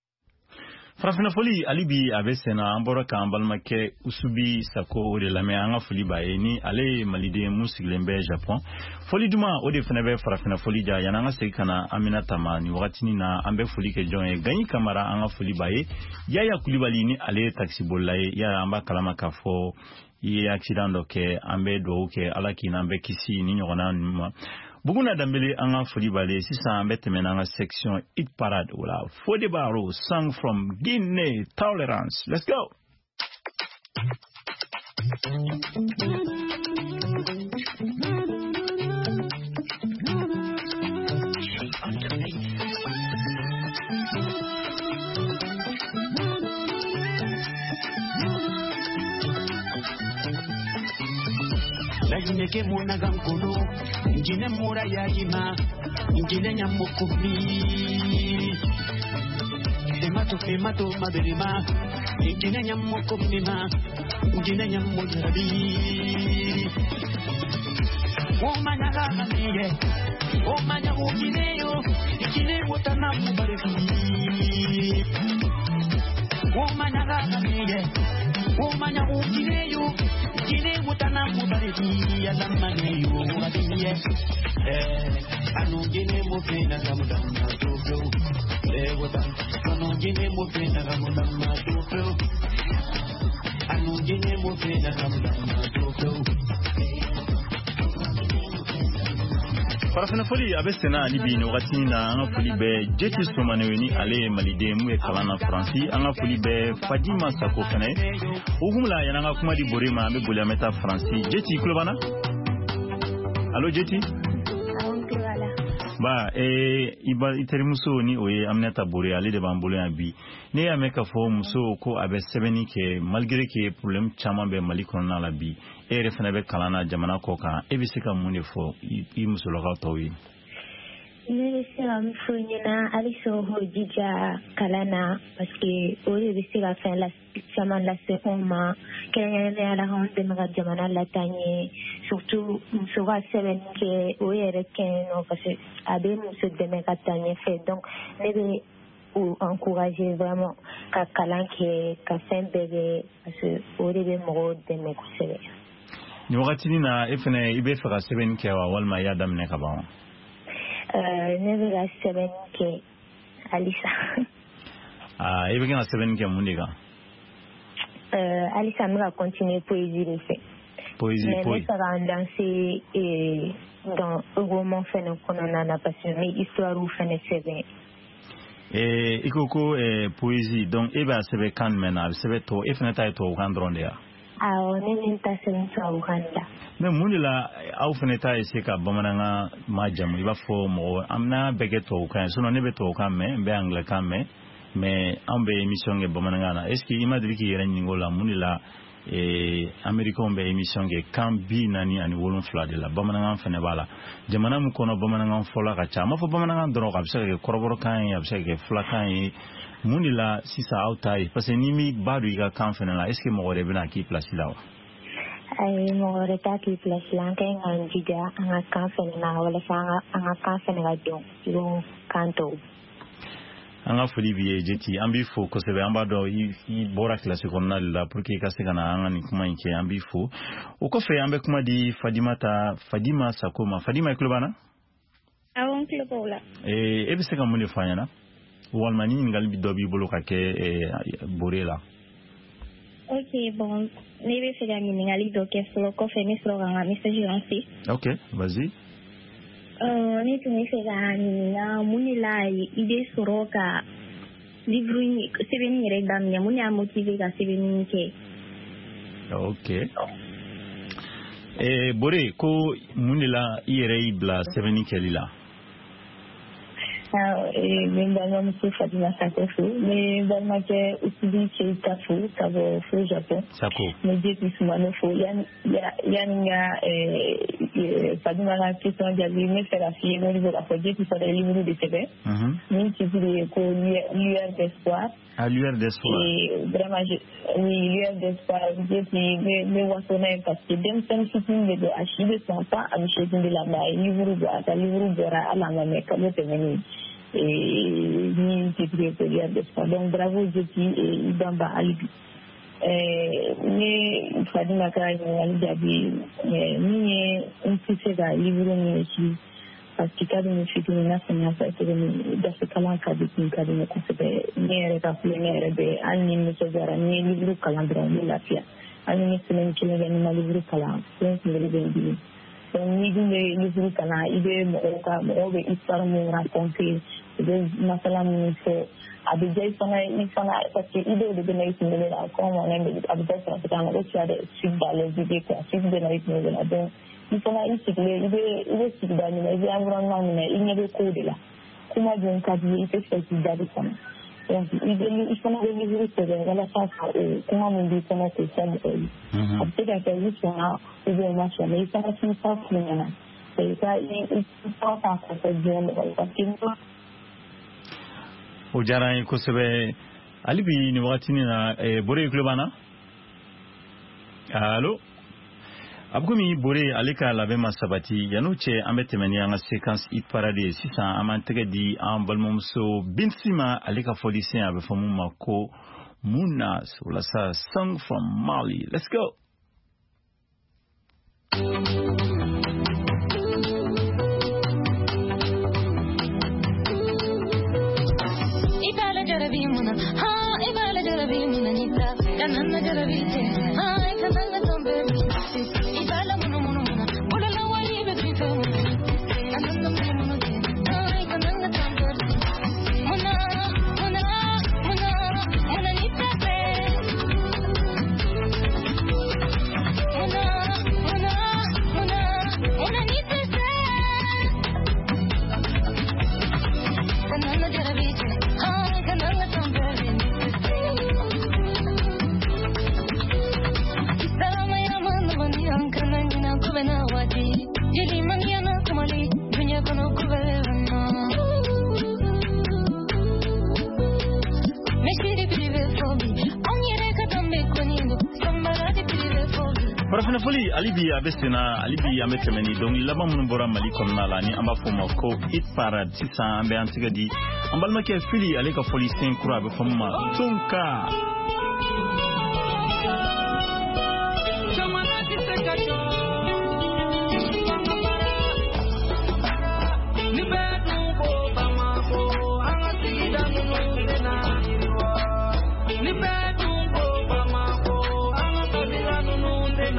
Farafinna foli ali bi a bɛ senna an bɔra k'an balimakɛ Usubi Sako o de lamɛn an ka foli b'a ye ni ale ye maliden mun sigilen bɛ Japon foli duman o de fana bɛ farafinna foli ja yanni an ka segin ka na Aminata ma ni wagatinin na an bɛ foli kɛ jɔn ye Gaɲi Kamara an ka foli b'a ye Yaya Kulibali ni ale ye taxibolila ye yala an b'a kalama k'a fɔ i ye accident dɔ kɛ an bɛ dugawu kɛ ala k'i n'an bɛ kisi ni ɲɔgɔnna ninnu ma Buguna Dambele an ka foli b'ale sisan an bɛ tɛmɛ n'an ka section Hit Parade o la Fodebaro song from Guinea Tolerance let's go. Neke muna gankulu, njine mura ya ima, njine nyamukumi. Femato femato maberima, njine nyamukumi ma, njine nyamudarabi. Omanya la miye, omanya ukineyo, njine wotana mubarefi. Omanya la miye, omanya ukineyo, njine wotana tana mubaridi ya lamane yo wadiye eh anu gine mo fe na gamudam na to eh wata anu gine mo fe na gamudam na to anu gine mo fe na gamudam na to farafina foli a bɛ senna hali bi nin wagati in na an ka foli bɛ jeti somanew ni ale ye maliden mun ye kalan na faransi an ka foli bɛ fadima sako fɛnɛ o hukumu la yan'an ka kuma di bore ma an bɛ boli an bɛ taa faransi jeti tulo b'an na allo jeti ba eh i terimuso ni o ye Aminata Bore ale de b'an bolo yan bi ne y'a mɛn k'a fɔ muso ko a bɛ sɛbɛnni kɛ malgré que problème caman bɛ Mali kɔnɔna la bi e yɛrɛ fana bɛ kalan na jamana kɔ kan e bɛ se ka mun de fɔ i musolakaw tɔw ye ne bɛ se ka min fɔ ɲɛna halisa o jija kalan na parce que o de bɛ se ka fɛn la caman lase anw ma kɛrɛnkɛrɛnnenya la k'anw dɛmɛ ka jamana lataa ɲɛ surtout muso ka sɛbɛnni kɛ o yɛrɛ kɛ yen nɔ parce que a bɛ muso dɛmɛ ka taa ɲɛfɛ donc ne bɛ u encourager vraiment ka kalan kɛ ka fɛn bɛɛ kɛ parce que o de bɛ mɔgɔw dɛmɛ kosɛbɛ. nin wagati na e fana i bɛ fɛ ka sɛbɛnni kɛ wa walima i y'a daminɛ ka ban wa. ne bɛ ka sɛbɛnni kɛ halisa. aa i bɛ ka sɛbɛnni kɛ mun de kan. halisa n bɛ ka continuer poésie de fɛ. poésie mais poésie. ne bɛ fɛ ka n danser dans roman fɛnɛ kɔnɔna na parce que n bɛ histoire fɛnɛ sɛbɛn. i ko ko poésie donc e b'a sɛbɛn kan jumɛn na a bɛ sɛbɛn tɔ e fana ta ye tubabukan dɔrɔn de ya. awɔ ne bɛ n ta sɛbɛn tubabukan da. mais mun de la aw fana ta essayer ka bamanankan majamu i b'a fɔ mɔgɔ an n'a bɛɛ kɛ tubabukan ye sinon ne bɛ tubabukan mɛn n bɛ anglais mɛn mais anw bɛ émission kɛ bamanankan na est ce que i ma deli k'i yɛrɛ ɲininka o la mun de la américains bɛ émission kɛ kan bi naani ani wolonfila de la bamanankan fana b'a la jamana min kɔnɔ bamanankan fɔla ka ca a ma fɔ bamanankan dɔrɔn a bɛ se ka kɛ kɔrɔbɔrɔkan ye a bɛ se ka kɛ fulakan ye mun de la sisan aw ta ye parce que ni mi b'a dɔn i ka kan fana la est ce que mɔgɔ wɛrɛ bɛna k'i place la wa. ayi mɔgɔ wɛrɛ t'a k'i place la an ka ɲi k'an jija an ka kan fana na walasa an ka kan fana ka dɔn i ko kan tɔw. an ka foli b'i ye Jeti an b'i fo kosɛbɛ an b'a dɔn i bɔra kilasi kɔnɔna de la pour que i ka se ka na an ka nin kuma in kɛ an b'i fo o kɔfɛ an bɛ kuma di Fadima ta Fadima Sako ma Fadima i tulo b'an na. awɔ n tulo b'aw la. e bɛ se ka mun de fɔ an ɲɛna walima ni ɲininkali dɔ b'i bolo ka kɛ Bore la. ok bon ne bɛ fɛ ka ɲininkali dɔ kɛ fɔlɔ kɔfɛ ne sɔrɔ ka n ka message lancer. ok vas-y. ne tun bɛ fɛ ka ɲininka mun de la i bɛ sɔrɔ ka livre sɛbɛnni yɛrɛ daminɛ mun de y'a motiver ka sɛbɛnni kɛ. ok eh, Bore ko mun de la i yɛrɛ y'i bila sɛbɛnni kɛli la. n bɛ n balimamuso Fadima Sako fo n bɛ n balimakɛ Usuli Keyita fo ka bɔ fo Japon. Sako. n bɛ Jeti Sumano fo yanni n ka Fadima ka question jaabi n bɛ fɛ ka f'i ye n bɛ k'a fɔ Jeti fana ye livre de sɛbɛn. min titre ye ko lueur d'espoir. ah lueur d'espoir. vraiment oui lueur d'espoir Jeti n bɛ waso n'a ye parce que denmisɛnnin fitinin de don a si bɛ sɔn tan ani seegin de la mais a ye livre bɔ a ka livre bɔra hali a ma mɛn kalo tɛmɛnen. ni titre ko lueur d'espoir donc bravo Jeti i Bamba Alibi. ne Fadima ka ɲininkali jaabi min ye n tɛ se ka livre min ci parce que ka di ne fitinin n'a fɔ n y'a fɔ cogo min gafe kalan ka di kun ka di ne kosɛbɛ ne yɛrɛ ka kulonkɛ yɛrɛ bɛ hali ni nisɔndiyara ni ye livre kalan dɔrɔn n bɛ lafiya hali ni ne semaine kelen kɛ ni ma livre kalan fɛn kunkolo bɛ n dimi donc n'i dun bɛ livre kalan i bɛ mɔgɔw ka mɔgɔw bɛ histoire min raconter u bɛ masala minnu fɔ a bɛ diya i fana i fana parce que idéw de bɛ na i kunkolo la comme on aime a bɛ diya sɔrɔ ko tu as des suites dans les idées quoi suite bɛ na i kunkolo la donc i fana i sigilen i bɛ i bɛ sigida min na i bɛ environnement min na i ɲɛ bɛ kow de la kuma dun ka di i tɛ fɛ k'i da de kɔnɔ donc i bɛ i fana bɛ livre sɛbɛn walasa ka o kuma min b'i kɔnɔ k'o fɔ mɔgɔw ye a bɛ se ka kɛ i sɔnna ou bien i ma sɔn mais i fana t'i ta f'u ɲɛna i ka i fana k'a kɔfɛ diɲɛ mɔgɔ ye parce que o diyara an ye kosɛbɛ hali bi nin wagatinin na Bore i tulo b'an na allo a bɛ komi Bore ale ka labɛn ma sabati yan'o cɛ an bɛ tɛmɛ ni an ka séquence hit parade ye sisan an b'an tɛgɛ di an balimamuso Binsi ma ale ka fɔli sen a bɛ fɔ mun ma ko Munas walasa song from Mali let's go. Ibala jarabi muna, ha ibala jarabi muna nita, kanana jarabi te, ha kanana tombe ibala muna muna muna, ola la wali bedri fe muna, kanana muna muna te, ha kanana tombe muna muna muna muna nita te, muna muna muna muna nita te, kanana jarabi te. Parafana foli alibi abesena alibi ametemeni donc laba mun bora mali komna la ni amba foma ko it parade sisa ambe antiga di ambalma ke fili ale ka foli sen kura be foma tunka chamana kisakacho ni bedu ko bamako angatida nuna ni bedu ko bamako angatida nuna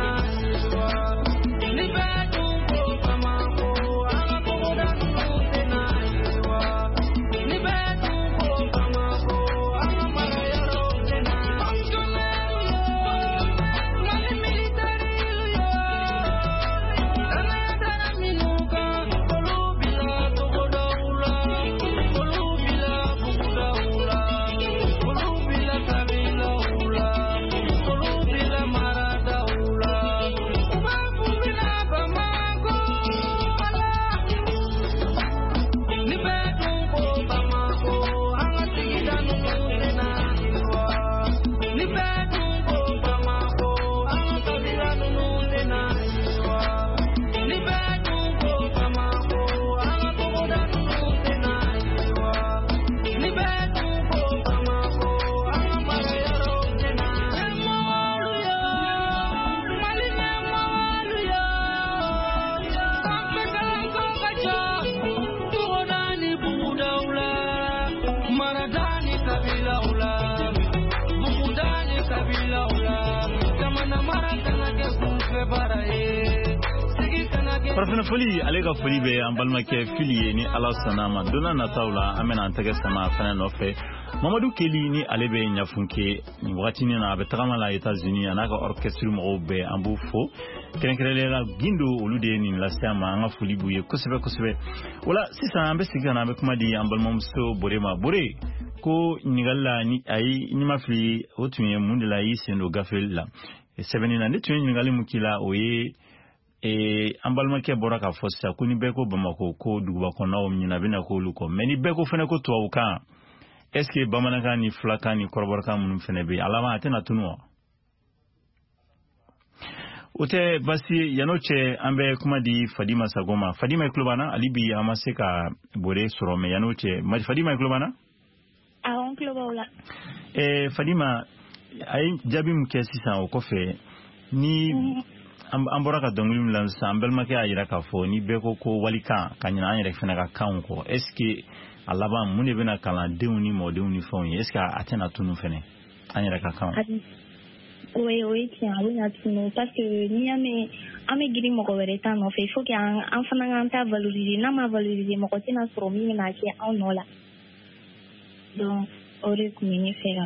Parafana foli alega foli be ambalma ke fili ni ala sanama dona na taula amena antege sama fana nofe Mamadou Keli ni alebe nyafunke ni wati ni na betama la États-Unis anaka orchestre mo be ambufo kerenkerele la gindo olude ni la sama nga foli buye kosebe kosebe wala sisa ambe siga na be kuma di ambalma mso borema bore ko nigalla ni ai ni mafi otunye mundi la yi sendo gafela sebeni na netu ni ngali mukila oye e ambalma ke boraka fossa kuni beko bamako ko duba ko nawo nyina bina ko luko meni beko fene ko to uka eske bamanaka ni flaka ni korborka munum fene be alama atena tunwa Ote basi yanoche ambe kuma di Fadima Sagoma Fadima iklubana alibi amaseka bore surome yanoche Fadima iklubana a on kluba wala eh Fadima ay jabi mkesi sa okofe ni mm -hmm. ambora ka donglim lan sambel make ayira ka fo ni beko ko walika kanyina anyere fena ka kanko eske alaba muni bena kala deuni mo deuni fon eske atena tunu fene anyere ka kan oui oui tiens oui na tunu parce que ni ame ame giri mo ko vereta no fe il faut que en fana nganta valoriser na ma valoriser mo ko tina soro mi na ke on nola donc ore kumini fera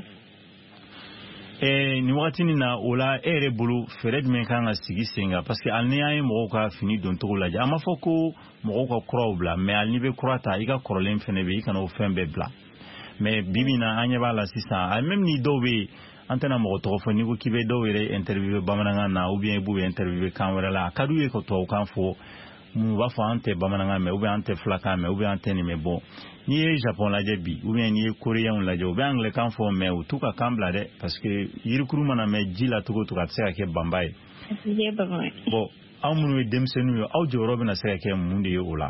Eh ni wakati ni na ola ere bulu fere de menkanga sigi senga parce que alni ay mo ka fini don to la ama foko mo ko kro bla mais alni be krota iga krolem fene be kana o fembe bla mais bibina anya bala sisa même ni dobe antena mo to fo ni ko kibe dowere interview bamananga na ou bien bu interview kamera la kadu e ko to kan fo mu ba fo ante bamananga me ou bien ante flaka me ou bien ante ni me bon ni e Japon la jebi ou bien ni e Coréen la jebi ou bien anglais kan fo me ou tout ka kambla de parce que yirukuru mana me jila tugo to ka tsaka ke bambay ye bambay bon amunu demsenu yo aw joro bina saka ke munde yo la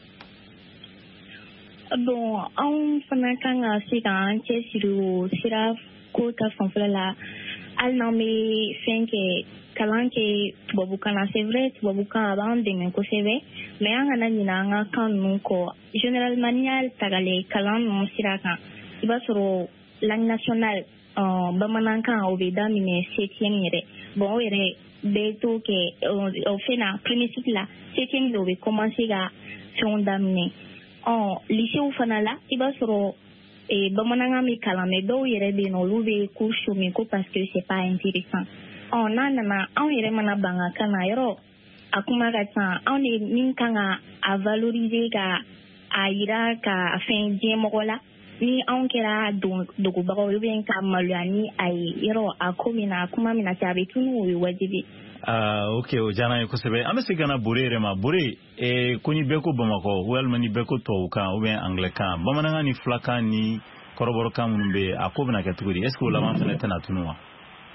bon on fana kan sika ke siru sira ko ta fonfla la al nami cinq kalan kɛ tubabukan na c'est vrai tubabukan a b'an dɛmɛ kosɛbɛ mais an kana ɲinɛ an ka kan ninnu kɔ généralement n'i y'a tagalen kalan ninnu sira kan i b'a sɔrɔ langue nationale bamanankan o bɛ daminɛ septième yɛrɛ bon o yɛrɛ bɛ to kɛ o fɛn na premier cycle la septième de o bɛ commencer ka fɛnw daminɛ ɔ lycée fana la i b'a sɔrɔ bamanankan bɛ kalan mais dɔw yɛrɛ bɛ yen nɔ olu bɛ cours chômer ko parce que c'est pas intéressant ɔ n'a nana anw yɛrɛ mana ban ka kan na yɔrɔ a kuma ka ca anw de min kan ka a valoriser ka a yira ka fɛn diɲɛ mɔgɔ la ni anw kɛra dogobagaw ou bien ka maloya ni a ye yɔrɔ a ko min na a kuma min na cɛ a bɛ tunu o ye wajibi. Ah, ok, o diyara n ye kosɛbɛ an bɛ se ka na Bore yɛrɛ ma Bore ko ni bɛɛ ko Bamakɔ walima ni bɛɛ ko tubabukan ou bien anglais kan bamanankan ni filakan ni kɔrɔbɔrɔkan minnu bɛ yen a ko bɛna kɛ cogo di est ce que o laban fana tɛna tunu wa?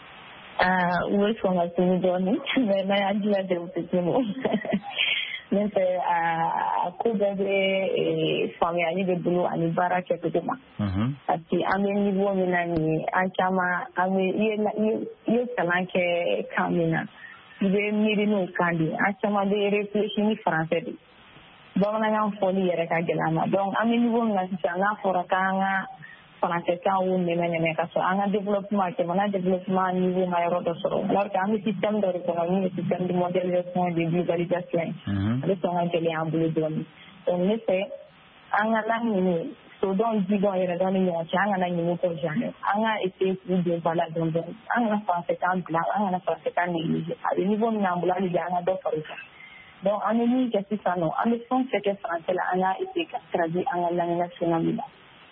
u bɛ sɔn ka tunu dɔɔnin mais n'an y'an jilaja u tɛ tunu ne fɛ a ko bɛɛ bɛ faamuyali de bolo ani baara kɛcogo ma parce que an bɛ niveau min na nin an caman an bɛ i ye kalan kɛ kan min na i bɛ miiri n'o kan de an caman bɛ réfléchir ni français de bamanankan fɔli yɛrɛ ka gɛlɛn an ma donc an bɛ niveau min na sisan n'a fɔra k'an ka français kan o nɛmɛ nɛmɛ ka sɔrɔ an ka développement jamana développement niveau ma yɔrɔ dɔ sɔrɔ alors que an bɛ système dɔ de kɔnɔ min ye système de mondialisation et de globalisation ye a bɛ sɔn ka gɛlɛya an bolo dɔɔnin donc ne fɛ an ka na ɲini so dɔn ji dɔn yɛrɛ dɔn ni ɲɔgɔn cɛ an kana ɲini kɔ jamais an ka essayer k'u don ba la dɔɔnin dɔɔnin an kana français kan bila an kana français kan négliger a bɛ niveau min na an bolo hali bi an ka dɔ fara o kan donc an bɛ min kɛ sisan nɔ an bɛ fɛn fɛn kɛ français la an ka essayer ka traduire an ka langue nationale la.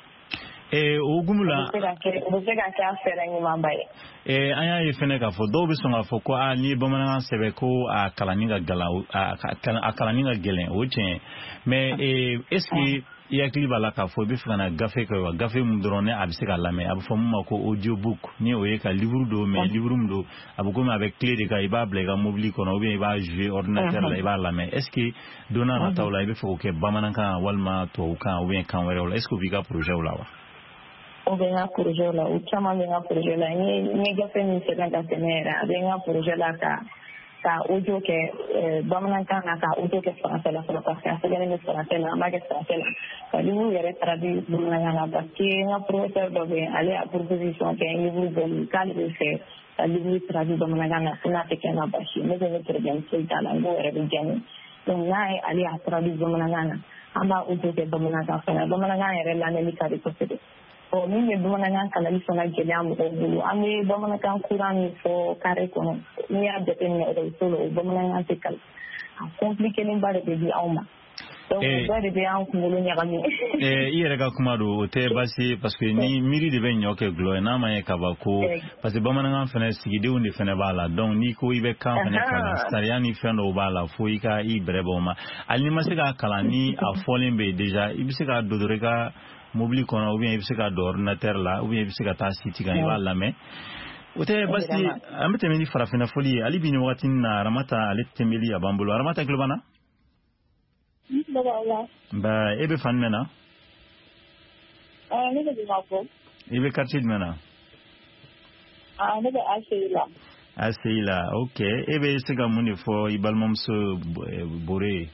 Eh, o gumula o bɛ se ka kɛ a fɛɛrɛ ɲumanba ye. Eh, an y'a ye fɛnɛ k'a fɔ dɔw bɛ sɔn k'a fɔ ko a ni bamanankan sɛbɛn ko a kalanni ka gɛlɛn a kalanni ka gɛlɛn o tiɲɛ mais eh, est ce que i hakili b'a la k'a fɔ i bɛ fɛ ka na gafe kɛ wa gafe mun dɔrɔn ne a bɛ se ka lamɛn a bɛ fɔ mun ma ko audio book ni o ye ka livre don mais livre min don a bɛ komi a bɛ clé de kan i b'a bila i ka mobile kɔnɔ ou bien i b'a jouer ordinateur la i b'a lamɛn est ce que don n'a nataw la i bɛ fɛ k'o kɛ bamanankan walima tubabukan ou bien kan wɛrɛw la est ce que o b'i ka projet la wa? O bɛ n ka projet la o caman bɛ n ka projet la n ye gafe min sɛbɛn ka tɛmɛ yɛrɛ a bɛ n ka projet la ka ka audio kɛ bamanankan na ka audio kɛ français la fɔlɔ parce que a sɛbɛnnen bɛ français la an b'a kɛ français la ka livre yɛrɛ traduire bamanankan na parce que n ka professeur dɔ bɛ yen ale y'a proposition kɛ livre dɔ k'ale bɛ fɛ ka livre traduire bamanankan na ko n'a tɛ kɛ n ka basi ne ko n ko problème foyi t'a la n ko yɛrɛ bɛ diya n ye donc n'a ye ale y'a traduire bamanankan na an b'a audio kɛ bamanankan fana bamanankan yɛrɛ lamɛnni ka di kosɛbɛ. Bon, min bɛ bamanankan kalanni fana gɛlɛya mɔgɔw bolo an bɛ bamanankan kuran min fɔ carré kɔnɔ n'i y'a jateminɛ ekɔliso la o bamanankan tɛ kalan a compliqué ba de bɛ di anw ma donc bɛɛ de bɛ an kunkolo ɲagami. i yɛrɛ ka kuma don o tɛ baasi parce que ni miiri de bɛ ɲɔ kɛ gulɔ ye n'a ma ye ka ban ko parce que bamanankan fana sigidenw de fana b'a la donc n'i ko i bɛ kan fana kalan sariya ni fɛn dɔw b'a la fo i ka i bɛrɛ bɔ o ma hali n'i ma se k'a kalan ni a fɔlen bɛ yen déjà i bɛ se k'a don dɔrɔn i ka mobile kɔnɔ ou bien i bɛ se ka don ordinateur la ou bien i bɛ se ka taa site kan i b'a lamɛn o tɛ basi an bɛ tɛmɛ ni farafinna fɔli ye hali bi ni wagati na Aramata ale tɛmɛli a b'an bolo Aramata tulo b'an na. Nba e bɛ fan jumɛn na. ne bɛ Bamakɔ. i bɛ quartier jumɛn na. ne bɛ A C I la. A C I la ok e bɛ se ka mun de fɔ i balimamuso Bore ye.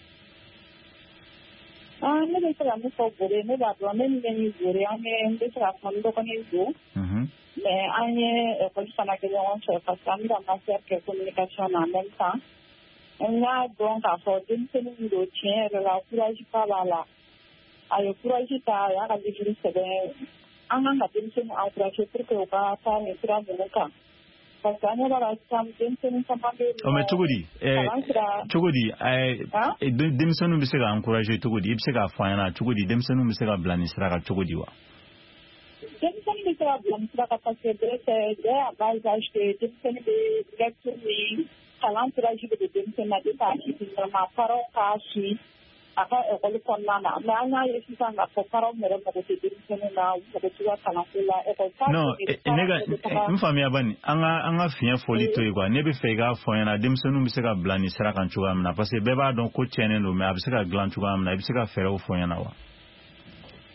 ne bɛ se ka mun fɔ Bore ne b'a dɔn ne ni bɛ ni Bore an bɛ n bɛ se ka fɔ n dɔgɔnin don mais an ye ekɔli fana kɛ ɲɔgɔn fɛ parce que an bɛ ka master kɛ communication na en même temps n y'a dɔn k'a fɔ denmisɛnnin min don tiɲɛ yɛrɛ la courage ba b'a la a ye courage ta a y'a ka livre sɛbɛn an kan ka denmisɛnnin encourager pour que u ka taa nin sira ninnu kan. Parce que an ɲɛ b'a la sisan denmisɛnnin caman bɛ yen nɔ. mais cogo di cogo di denmisɛnninw bɛ se ka encourager cogo di i bɛ se k'a fɔ an ɲɛna cogo di denmisɛnninw bɛ se ka bila nin sira kan cogo di wa. denmisɛnnin bɛ se ka bila nin sira kan parce que dès à bas âge que denmisɛnnin bɛ lecture ni kalan courage bɛ don denmisɛnnin na depuis a fitinin vraiment parents k'a suit a ka ekɔli kɔnɔna na mais an y'a ye sisan k'a fɔ parents yɛrɛ mago tɛ denmisɛnnin na u mago t'u ka kalanko la ekɔli ta non ne ka n faamuya bani an ka an ka fiɲɛ fɔli to yen quoi ne bɛ fɛ i k'a fɔ an ɲɛna denmisɛnninw bɛ se ka bila nin sira kan cogoya min na parce que bɛɛ b'a dɔn ko tiɲɛnen don mais a bɛ se ka dilan cogoya min na i bɛ se ka fɛɛrɛw fɔ an ɲɛna wa.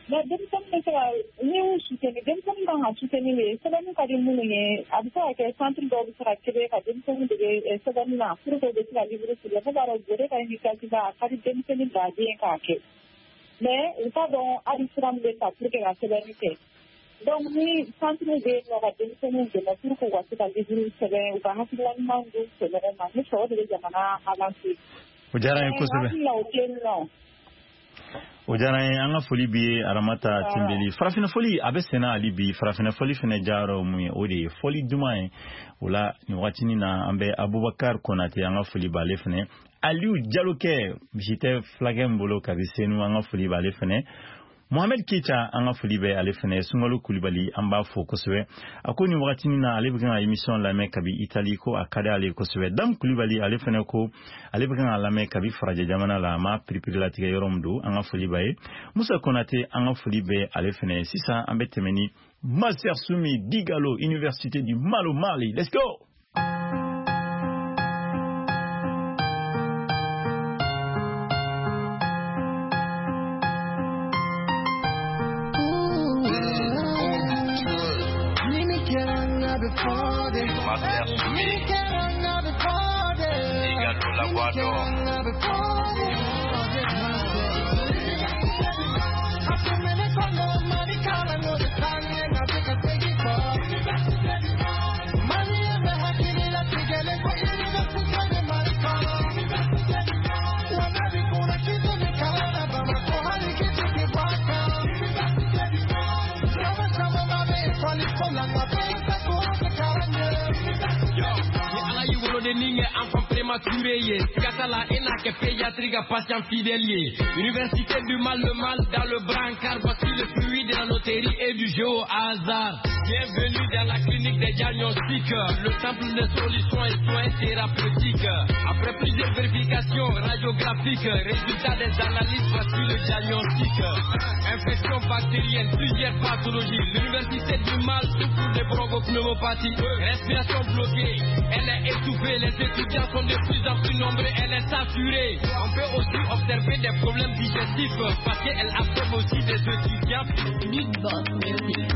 mais denmisɛnnin bɛ se ka ni y'u soutenu denmisɛnnin kan ka soutenu de sɛbɛnni ka di minnu ye a bɛ se ka kɛ centre dɔw bɛ se ka créer ka denmisɛnnin dege sɛbɛnni na pour que u bɛ se ka livre sɛbɛn ne b'a dɔn Bode ka initiative a ka di denmisɛnnin baden k'a kɛ mais u t'a dɔn hali sira min bɛ ta pour que ka sɛbɛnni kɛ donc ni centre bɛ yen nɔ ka denmisɛnninw dɛmɛ pour que u ka se ka livre sɛbɛn u ka hakilina ɲuman di u sɛbɛn ma ne fɛ o de bɛ jamana avancer. O diyara n ye kosɛbɛ. o tɛ yen nɔ. O diyara n ye an ka foli bi Aramata Tenbeli farafina foli a bɛ senna hali bi farafina foli fana diyara mun ye o de ye foli duman ye o la nin waatinin na an bɛ Abubakar Konate an ka foli b'ale fana Aliou Diallo kɛ misi tɛ fulakɛ min bolo kabi Senu an ka foli b'ale fana Mohamed Keita an ka foli bɛ ale fana Sunkalo Kulibali an b'a fo kosɛbɛ a ko nin waatinin na ale bɛ kan ka émission lamɛn kabi Italie ko a ka di ale kosɛbɛ Dame Kulibali ale fana ko ale bɛ kan ka lamɛn kabi Farajɛ jamana la a ma piripiri latigɛ yɔrɔ min don an ka foli b'a ye Musa Konate an ka foli bɛ ale fana sisan an bɛ tɛmɛ ni Master Sumi Digalo Université du Malo Mali let's go. Master Sumi Digalo la voix d'or. Enfant prématuré, Gatala Enak pédiatrique à patient fidèle. Université du mal, le mal dans le brancard. Voici le fluide de la noterie et du jeu au hasard. Bienvenue dans la clinique des diagnostics, le temple des solutions et soins thérapeutiques. Après plusieurs vérifications radiographiques, résultats des analyses, voici le diagnostic. Infection bactérienne, plusieurs pathologies. L'université du mal souffre des bronchopneumopathies. Respiration bloquée, elle est étouffée. Les étudiants sont de plus en plus nombreux, elle est saturée. On peut aussi observer des problèmes digestifs parce qu'elle absorbe aussi des étudiants. Big Boss Music.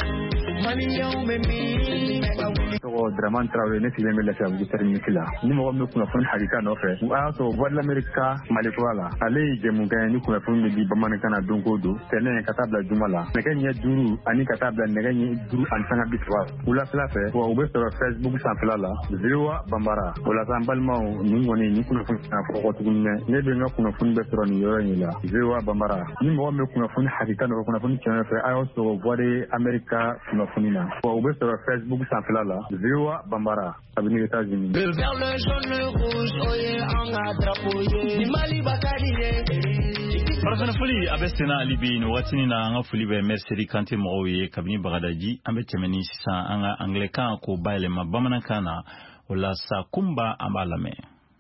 tɔgɔ Draman Traoré ne sigilen bɛ Lafiyabugu terminus la ni mɔgɔ min bɛ kunnafoni hakika nɔfɛ o y'a sɔrɔ Voix de l'Amérique Malikura la ale ye jɛmukan ye ni kunnafoni bɛ di bamanankan na don o don tɛnɛ ka taa bila juma la nɛgɛ ɲɛ duuru ani ka taa bila nɛgɛ ɲɛ duuru ani sanga bi saba wulafɛla fɛ wa u bɛ sɔrɔ Facebook sanfɛla la V O A Bambara o la an balimaw nin kɔni ni kunnafoni tɛna fɔ tuguni dɛ ne bɛ n ka kunnafoni bɛ sɔrɔ nin yɔrɔ in la V O A Bambara ni mɔgɔ min bɛ kunnafoni hakika nɔfɛ kunnafoni tiɲɛ fɛ a y'aw sɔrɔ Voix de l'Amérique kunnafoni na wa u bɛ sɔrɔ Facebook sanfɛla la V O A Bambara avenue États-Unis. Le vert, le jaune, le rouge, oye, on a drapeau, ni Mali Bakari. Farafina foli a bɛ senna hali bi nin waatinin na an ka foli bɛ Mercedes Kante mɔgɔw ye kabini Bagadaji an bɛ tɛmɛ ni sisan an ka anglais-kan k'o bayɛlɛma bamanankan na o la sa Kumba an b'a lamɛn.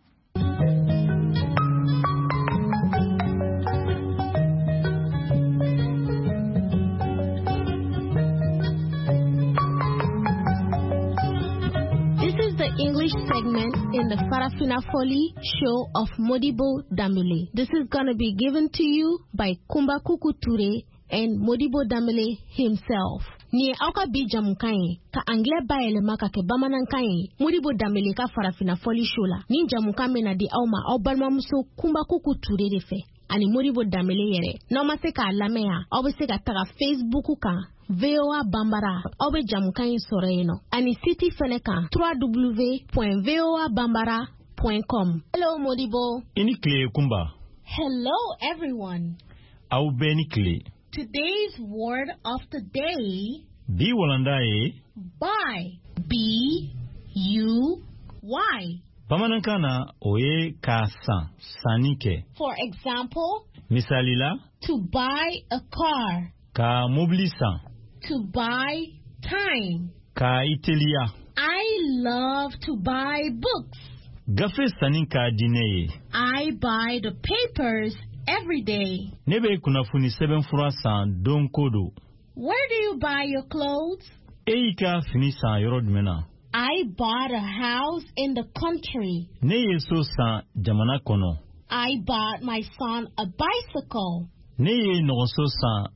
English segment in the Farafina Foli show of Modibo Damile. This is going to be given to you by Kumba Kuku Ture and Modibo Damile himself. Ni auka bi jamukai ka angle baele maka ke bamanankai Modibo Damile ka Farafina Foli show la. Ni jamukame na di auma au balma muso Kumba Kuku Ture de fe. Ani Modibo Damile yere. Na umase ka alamea au bese ka taga Facebook ka V O A Bambara aw be jamukan sɔrɔ yen nɔ ani site fɛnɛ kan w w w point v o a bambara point com. Hello Modibo. I ni tile Kumba. Hello everyone. Aw bɛɛ ni tile. Today's word of the day. Bi walanda ye. Buy. B U Y. Bamanankan na o ye k'a san sanni kɛ. For example. Misali la. To buy a car. Ka mobili san. To buy time. Ka iteliya. I love to buy books. Gafe sanin ka di ne ye. I buy the papers every day. Ne bɛ kunnafoni sɛbɛnfura san don ko don. Where do you buy your clothes? E y'i ka fini san yɔrɔ jumɛn na? I bought a house in the country. Ne ye so san jamana kɔnɔ. I bought my son a bicycle. Ne ye nɔgɔso san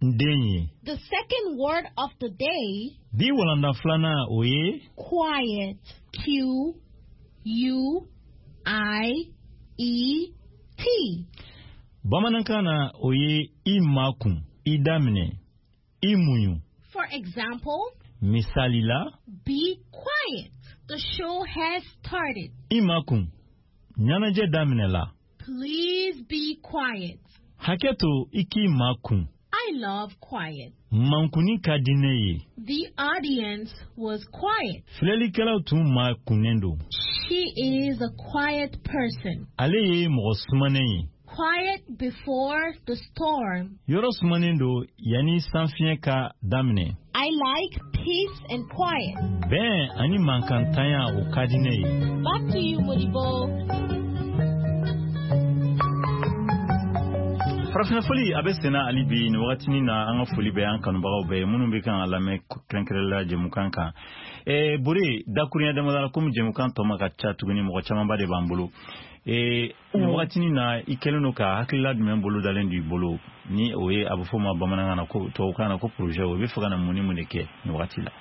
Ndenye. The second word of the day. Di walanda flana oye. Quiet. Q U I E T. Bamanankana oye imakun, idamine, imuyu. For example, misalila. Be quiet. The show has started. Imakun, nyanaje damine la. Please be quiet. Haketo iki makun. I love quiet. Mankuni kadineye. The audience was quiet. Flelikela tu makunendo. She is a quiet person. Aleye mosmaneye. Quiet before the storm. Yoros manendo yani sanfienka damne. I like peace and quiet. Ben ani mankantanya ukadine. Back to you, Modibo. Farafina foli abesena alibi ni wakati ni na anga foli be an kanubagaw be munun be kan alame krenkrela jemukan kan. Eh buri dakunya demadala kum jemukan to maka cha tuguni mo chama ba de bambulu. Eh ni wakati ni na ikeleno ka hakila dum mbulu dalen du bolo ni oye abufoma bamananga na ko to kana ko projet o be foga na muni muneke ni wakati la.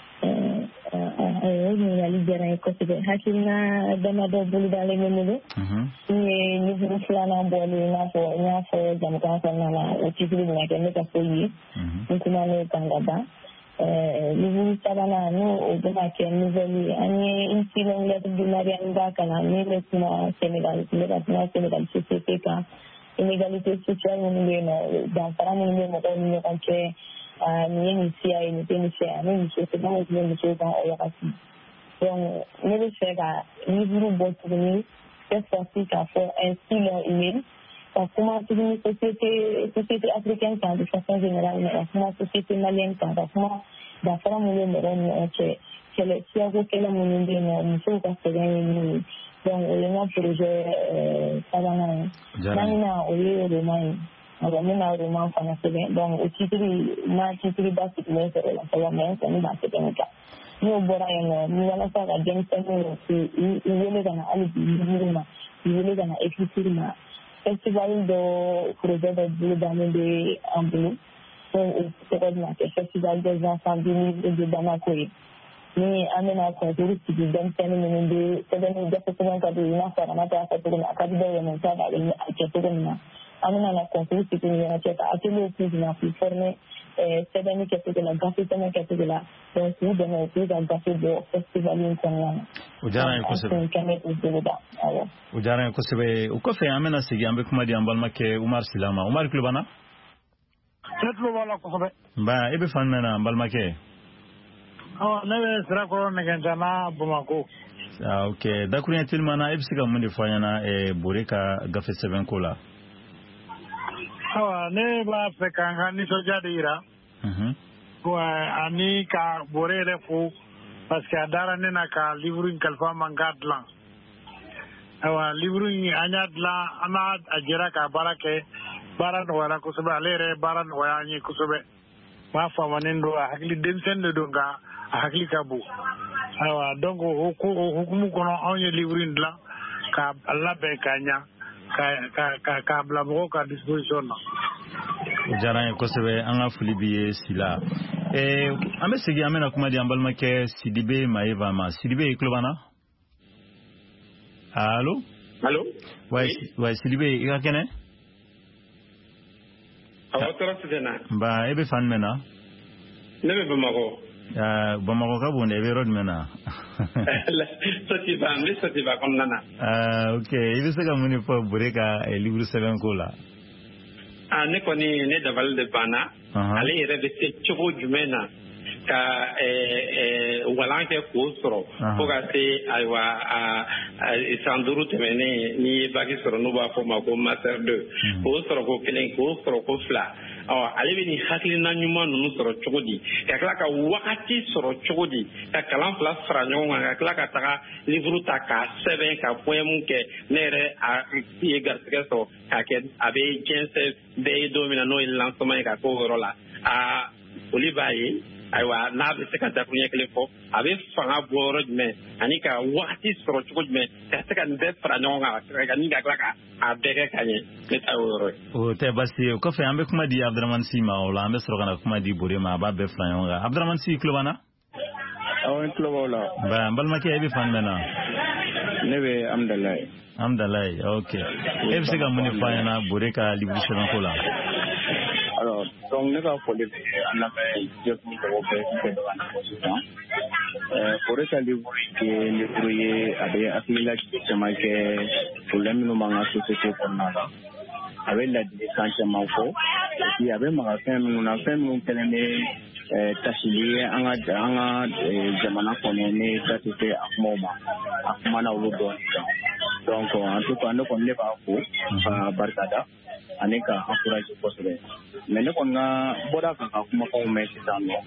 Eh ni ali jara ko tibe hakina dama do bulu dalen mulu. Mhm. Ni ni bulu flana bolu na fo na fo jamukan sana na utibili na kene ka foyi. Mhm. Kuma ne kangaba. Eh ni sabana no obama ke nouvelle ani inti long lettre de Marianne Bakana ni le kuma Sénégal le na Sénégal société ka inégalité sociale ni no dans para ni ni mo ko ni ko che ni ni sia ni ni sia ni ni se ba ni ni se ba o yakasi donc ni le sera ni buru botu ni c'est sorti ka for un style email comment une société société africaine de façon générale comment société malienne comment d'affaires mondiales mais c'est c'est le siège que la mondiale nous sommes considérés donc le projet ça va na au lieu de moi on va mener au roman français donc au titre ma titre basique mais c'est la ça va mais ça nous va c'est comme ça nous bora yo nous allons faire la bien c'est il il est dans la alibima il est dans la écriture festival de projet de bleu dans le en bleu c'est le festival des enfants du livre de Bamako ni amena ko duru ci dem tan ni de te dañu def ko ngon ka du na fara na ta ko na ka do yo mon ta da ni ake to na amena na ko duru ci ni na ta ake le ci na fi former eh te dañu ke to na gafi te na ke to la donc ni de na ci da gafi de festival ni kon na o jara ko se o jara ko se o ko fe amena sigi ambe kuma di ambal make Umar Silama Umar Klubana tetlo wala ko be ba ebe fan mena ambal make ah nebe sira ko ne gantana Bamako ah okay dakunya tilmana ibsiga mundi fanyana e boreka gafe seven kola ah ne ba fe kanga ni soja dira mhm ko ani ka borele fu parce que adara ne na ka livre kalfa mangadla awa livre ni anyadla ama ajira ka barake baran wala ko sobe alere baran waya ni ko sobe ma fa manendo hakli dem sende do nga hakli kabu awa donc hukumu kono onye livrin la ka alla be kanya ka ka ka bla mo ka disposition na jara ko sebe anga fulibiye sila eh ame sigi amena kuma di ambal make Sidibe Maeva ma Sidibe Klobana allo allo ouais ouais Sidibe ikakene awotara sidena ba ebe fan mena nebe Bamako ah Bamako ka bonde ebe road mena soti ba mi soti ba kon nana ah okay ibe sega muni po bureka e libru seven kola ah ne koni ne daval de bana ale yere be se chogo jumena ka eh eh walanke ko soro ko ga se aywa a sanduru temene ni bagi soro no ba fo ma ko master deux ko soro ko kelen ko soro ko fla aw ale bi ni hakili na nyuma no soro chogodi ka kala ka wakati soro chogodi ka kalan fla franyo nga kala ka taka livre ta ka seven ka poem ke nere a ti gartike so ka ke abe jense de domina no il lancement ka ko rola a olivaye aywa n'a bɛ se ka dakuruɲɛ kelen fɔ a bɛ fanga bɔ yɔrɔ jumɛn ani ka wagati sɔrɔ cogo jumɛn ka se ka nin bɛɛ fara ɲɔgɔn kan ka ni ka tila ka a bɛɛ kɛ ka ɲɛ ne ta y'o yɔrɔ ye. o tɛ baasi ye o kɔfɛ an bɛ kuma di Abdramane Sy ma o la an bɛ sɔrɔ ka na kuma di Bore ma a b'a bɛɛ fara ɲɔgɔn kan. Abdramane Sy tulo b'an na. awɔ n tulo b'aw la. n balimakɛ e bɛ fan jumɛn na. ne bɛ Amdalaye. Amdalaye ok e bɛ se ka mun de fɔ an ɲɛna Bore ka livre sɛbɛnko la. alors donc ne ka foli bɛ an lamɛn jɛkulu mɔgɔw bɛɛ fɛn fɛn b'an na sisan. Bore ka livre ye livre ye a bɛ hakililajigin caman kɛ problème minnu b'an ka société kɔnɔna la. a bɛ ladilikan caman fɔ et puis a bɛ maga fɛn minnu na fɛn minnu kɛlen bɛ tasili ye an ka an ka jamana kɔnɔ ni da tɛ se a kumaw ma a kumana olu dɔɔnin kan donc en tout cas ne kɔni ne b'a fo ka barika da ani ka encourager kosɛbɛ mais ne kɔni ka bɔra kan ka kumakanw mɛn sisan nɔ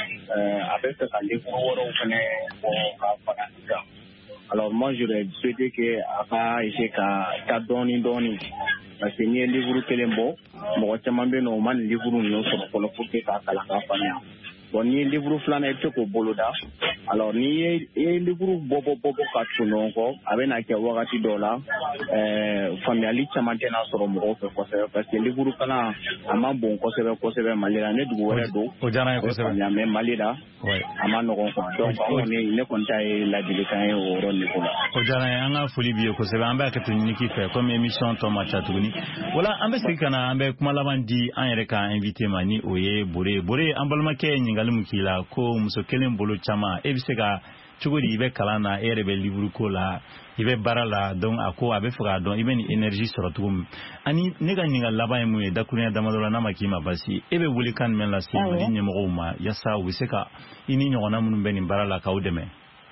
a bɛ fɛ ka livre wɛrɛw fɛnɛ bɔ ka fara nin kan alors moi j'aurais souhaité que a ka essayer ka taa dɔɔnin dɔɔnin parce que n'i ye livre kelen bɔ mɔgɔ caman bɛ yen nɔ o ma nin livre ninnu sɔrɔ fɔlɔ pour que k'a kalan k'a faamuya bon n'i ye livre filanan i bɛ se k'o boloda alors n'i ye i ye livre bɔ bɔ bɔ bɔ ka tugu ɲɔgɔn kɔ a bɛ na kɛ wagati dɔw la faamuyali caman tɛna sɔrɔ mɔgɔw fɛ kosɛbɛ parce que livre kalan a ma bon kosɛbɛ kosɛbɛ Mali la ne dugu wɛrɛ don o diyara n ye kosɛbɛ mais Mali la a ma nɔgɔn quoi donc an kɔni ne kɔni ta ye ladilikan ye o yɔrɔ niveau la. o diyara n ye an ka foli b'i ye kosɛbɛ an b'a kɛ to ɲiniki fɛ comme émission tɔ ma ca tuguni wala an bɛ segin ka na an bɛ kuma laban di an yɛrɛ ka invité ma ni o ye Bore Bore an balimakɛ ye ɲininkali min k'i la ko muso kelen bolo caman e bɛ se ka cogo di i bɛ kalan na e yɛrɛ bɛ livre ko la i bɛ baara la donc a ko a bɛ fɛ k'a dɔn i bɛ nin énergie sɔrɔ cogo min ani ne ka ɲininkali laban ye mun ye dakuruɲɛ damadɔ la n'a ma k'i ma basi e bɛ welekan jumɛn lase Mali ɲɛmɔgɔw ma yaasa u bɛ se ka i ni ɲɔgɔnna minnu bɛ nin baara la k'aw dɛmɛ.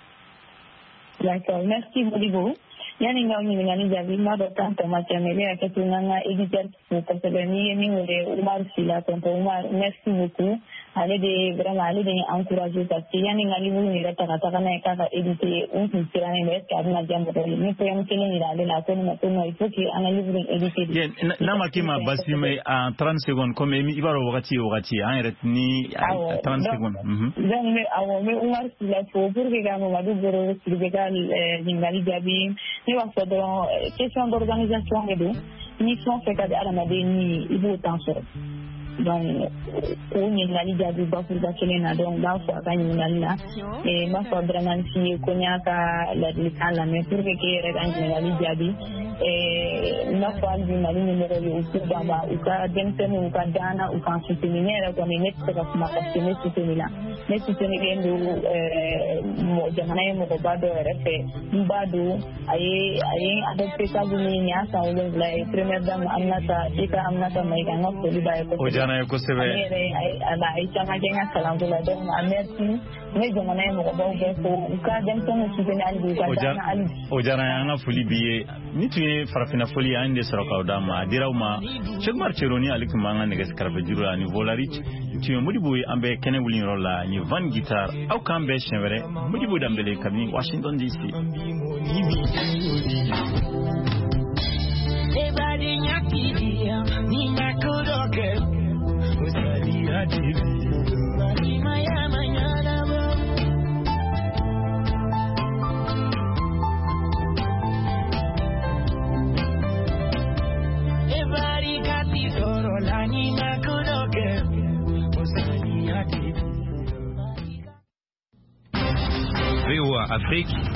D'accord, merci Modibo. Yani nga ɲininkali jaabi n b'a dɔn temps tɔ ma ca mais ne hakɛ to n ka n ka éditeur fo kosɛbɛ n'i ye min wele Umar Sila tonton Umar merci beaucoup ale de vraiment ale de ye encouragé parce que yani n ka livre yɛrɛ ta ka taga n'a ye k'a ka édité n kun sirannen don est ce que a bɛna diya mɔgɔw ye ni poème kelen yira ale la a ko ne ma ko non il faut que an ka livre in édité de. n'a ma k'i ma basi mais en trente secondes comme i b'a dɔn wagati ye wagati ye an yɛrɛ ni trente secondes. donc n bɛ awɔ n bɛ Umar Sila fo pour que ka Mamadu Boro Sidibe ka ɲininkali jaabi ne b'a fɔ dɔrɔn question d'organisation de don ni fɛn o fɛn ka di adamaden ni i b'o temps sɔrɔ donc o ɲininkali jaabi bakuruba kelen na donc n b'a fɔ a ka ɲininkali la n b'a fɔ Abdramane Sy ye ko n y'a ka ladilikan lamɛn pour que k'e yɛrɛ ka ɲininkali jaabi n b'a fɔ hali bi Mali ɲɛmɔgɔw ye u k'u banba u ka denmisɛnninw u ka dan na u k'an soutenir ne yɛrɛ kɔni ne tɛ se ka kuma parce que ne soutenir la ne soutenir don jamana ye mɔgɔba dɔ yɛrɛ fɛ n b'a don a ye a ye adopté kabini nin y'a san wolonwula ye première dame Aminata Eka Aminata Mayiga n ka foli b'a ye kosɛbɛ. o diyara n ye kosɛbɛ. ne yɛrɛ a ye caman kɛ n ka kalanko la donc a merci n bɛ jamana ye mɔgɔbaw bɛɛ fo u ka denmisɛnninw soutenir hali bi u ka dan na hali bi. o diyara n ye an ka foli b'i ye ni tun ye farafinna foli ye an de sɔrɔ k'aw d'a ma a dira aw ma Cheikh Umar Ceroni ale tun b'an ka nɛgɛ kɛrɛfɛ juru la ni Volaric tun ye Modibo ye an bɛ kɛnɛ wuli yɔrɔ la ni Van Guitar aw k'an bɛɛ siɲɛ wɛrɛ Modibo Dambele kabini Washington D C. V O A Afrique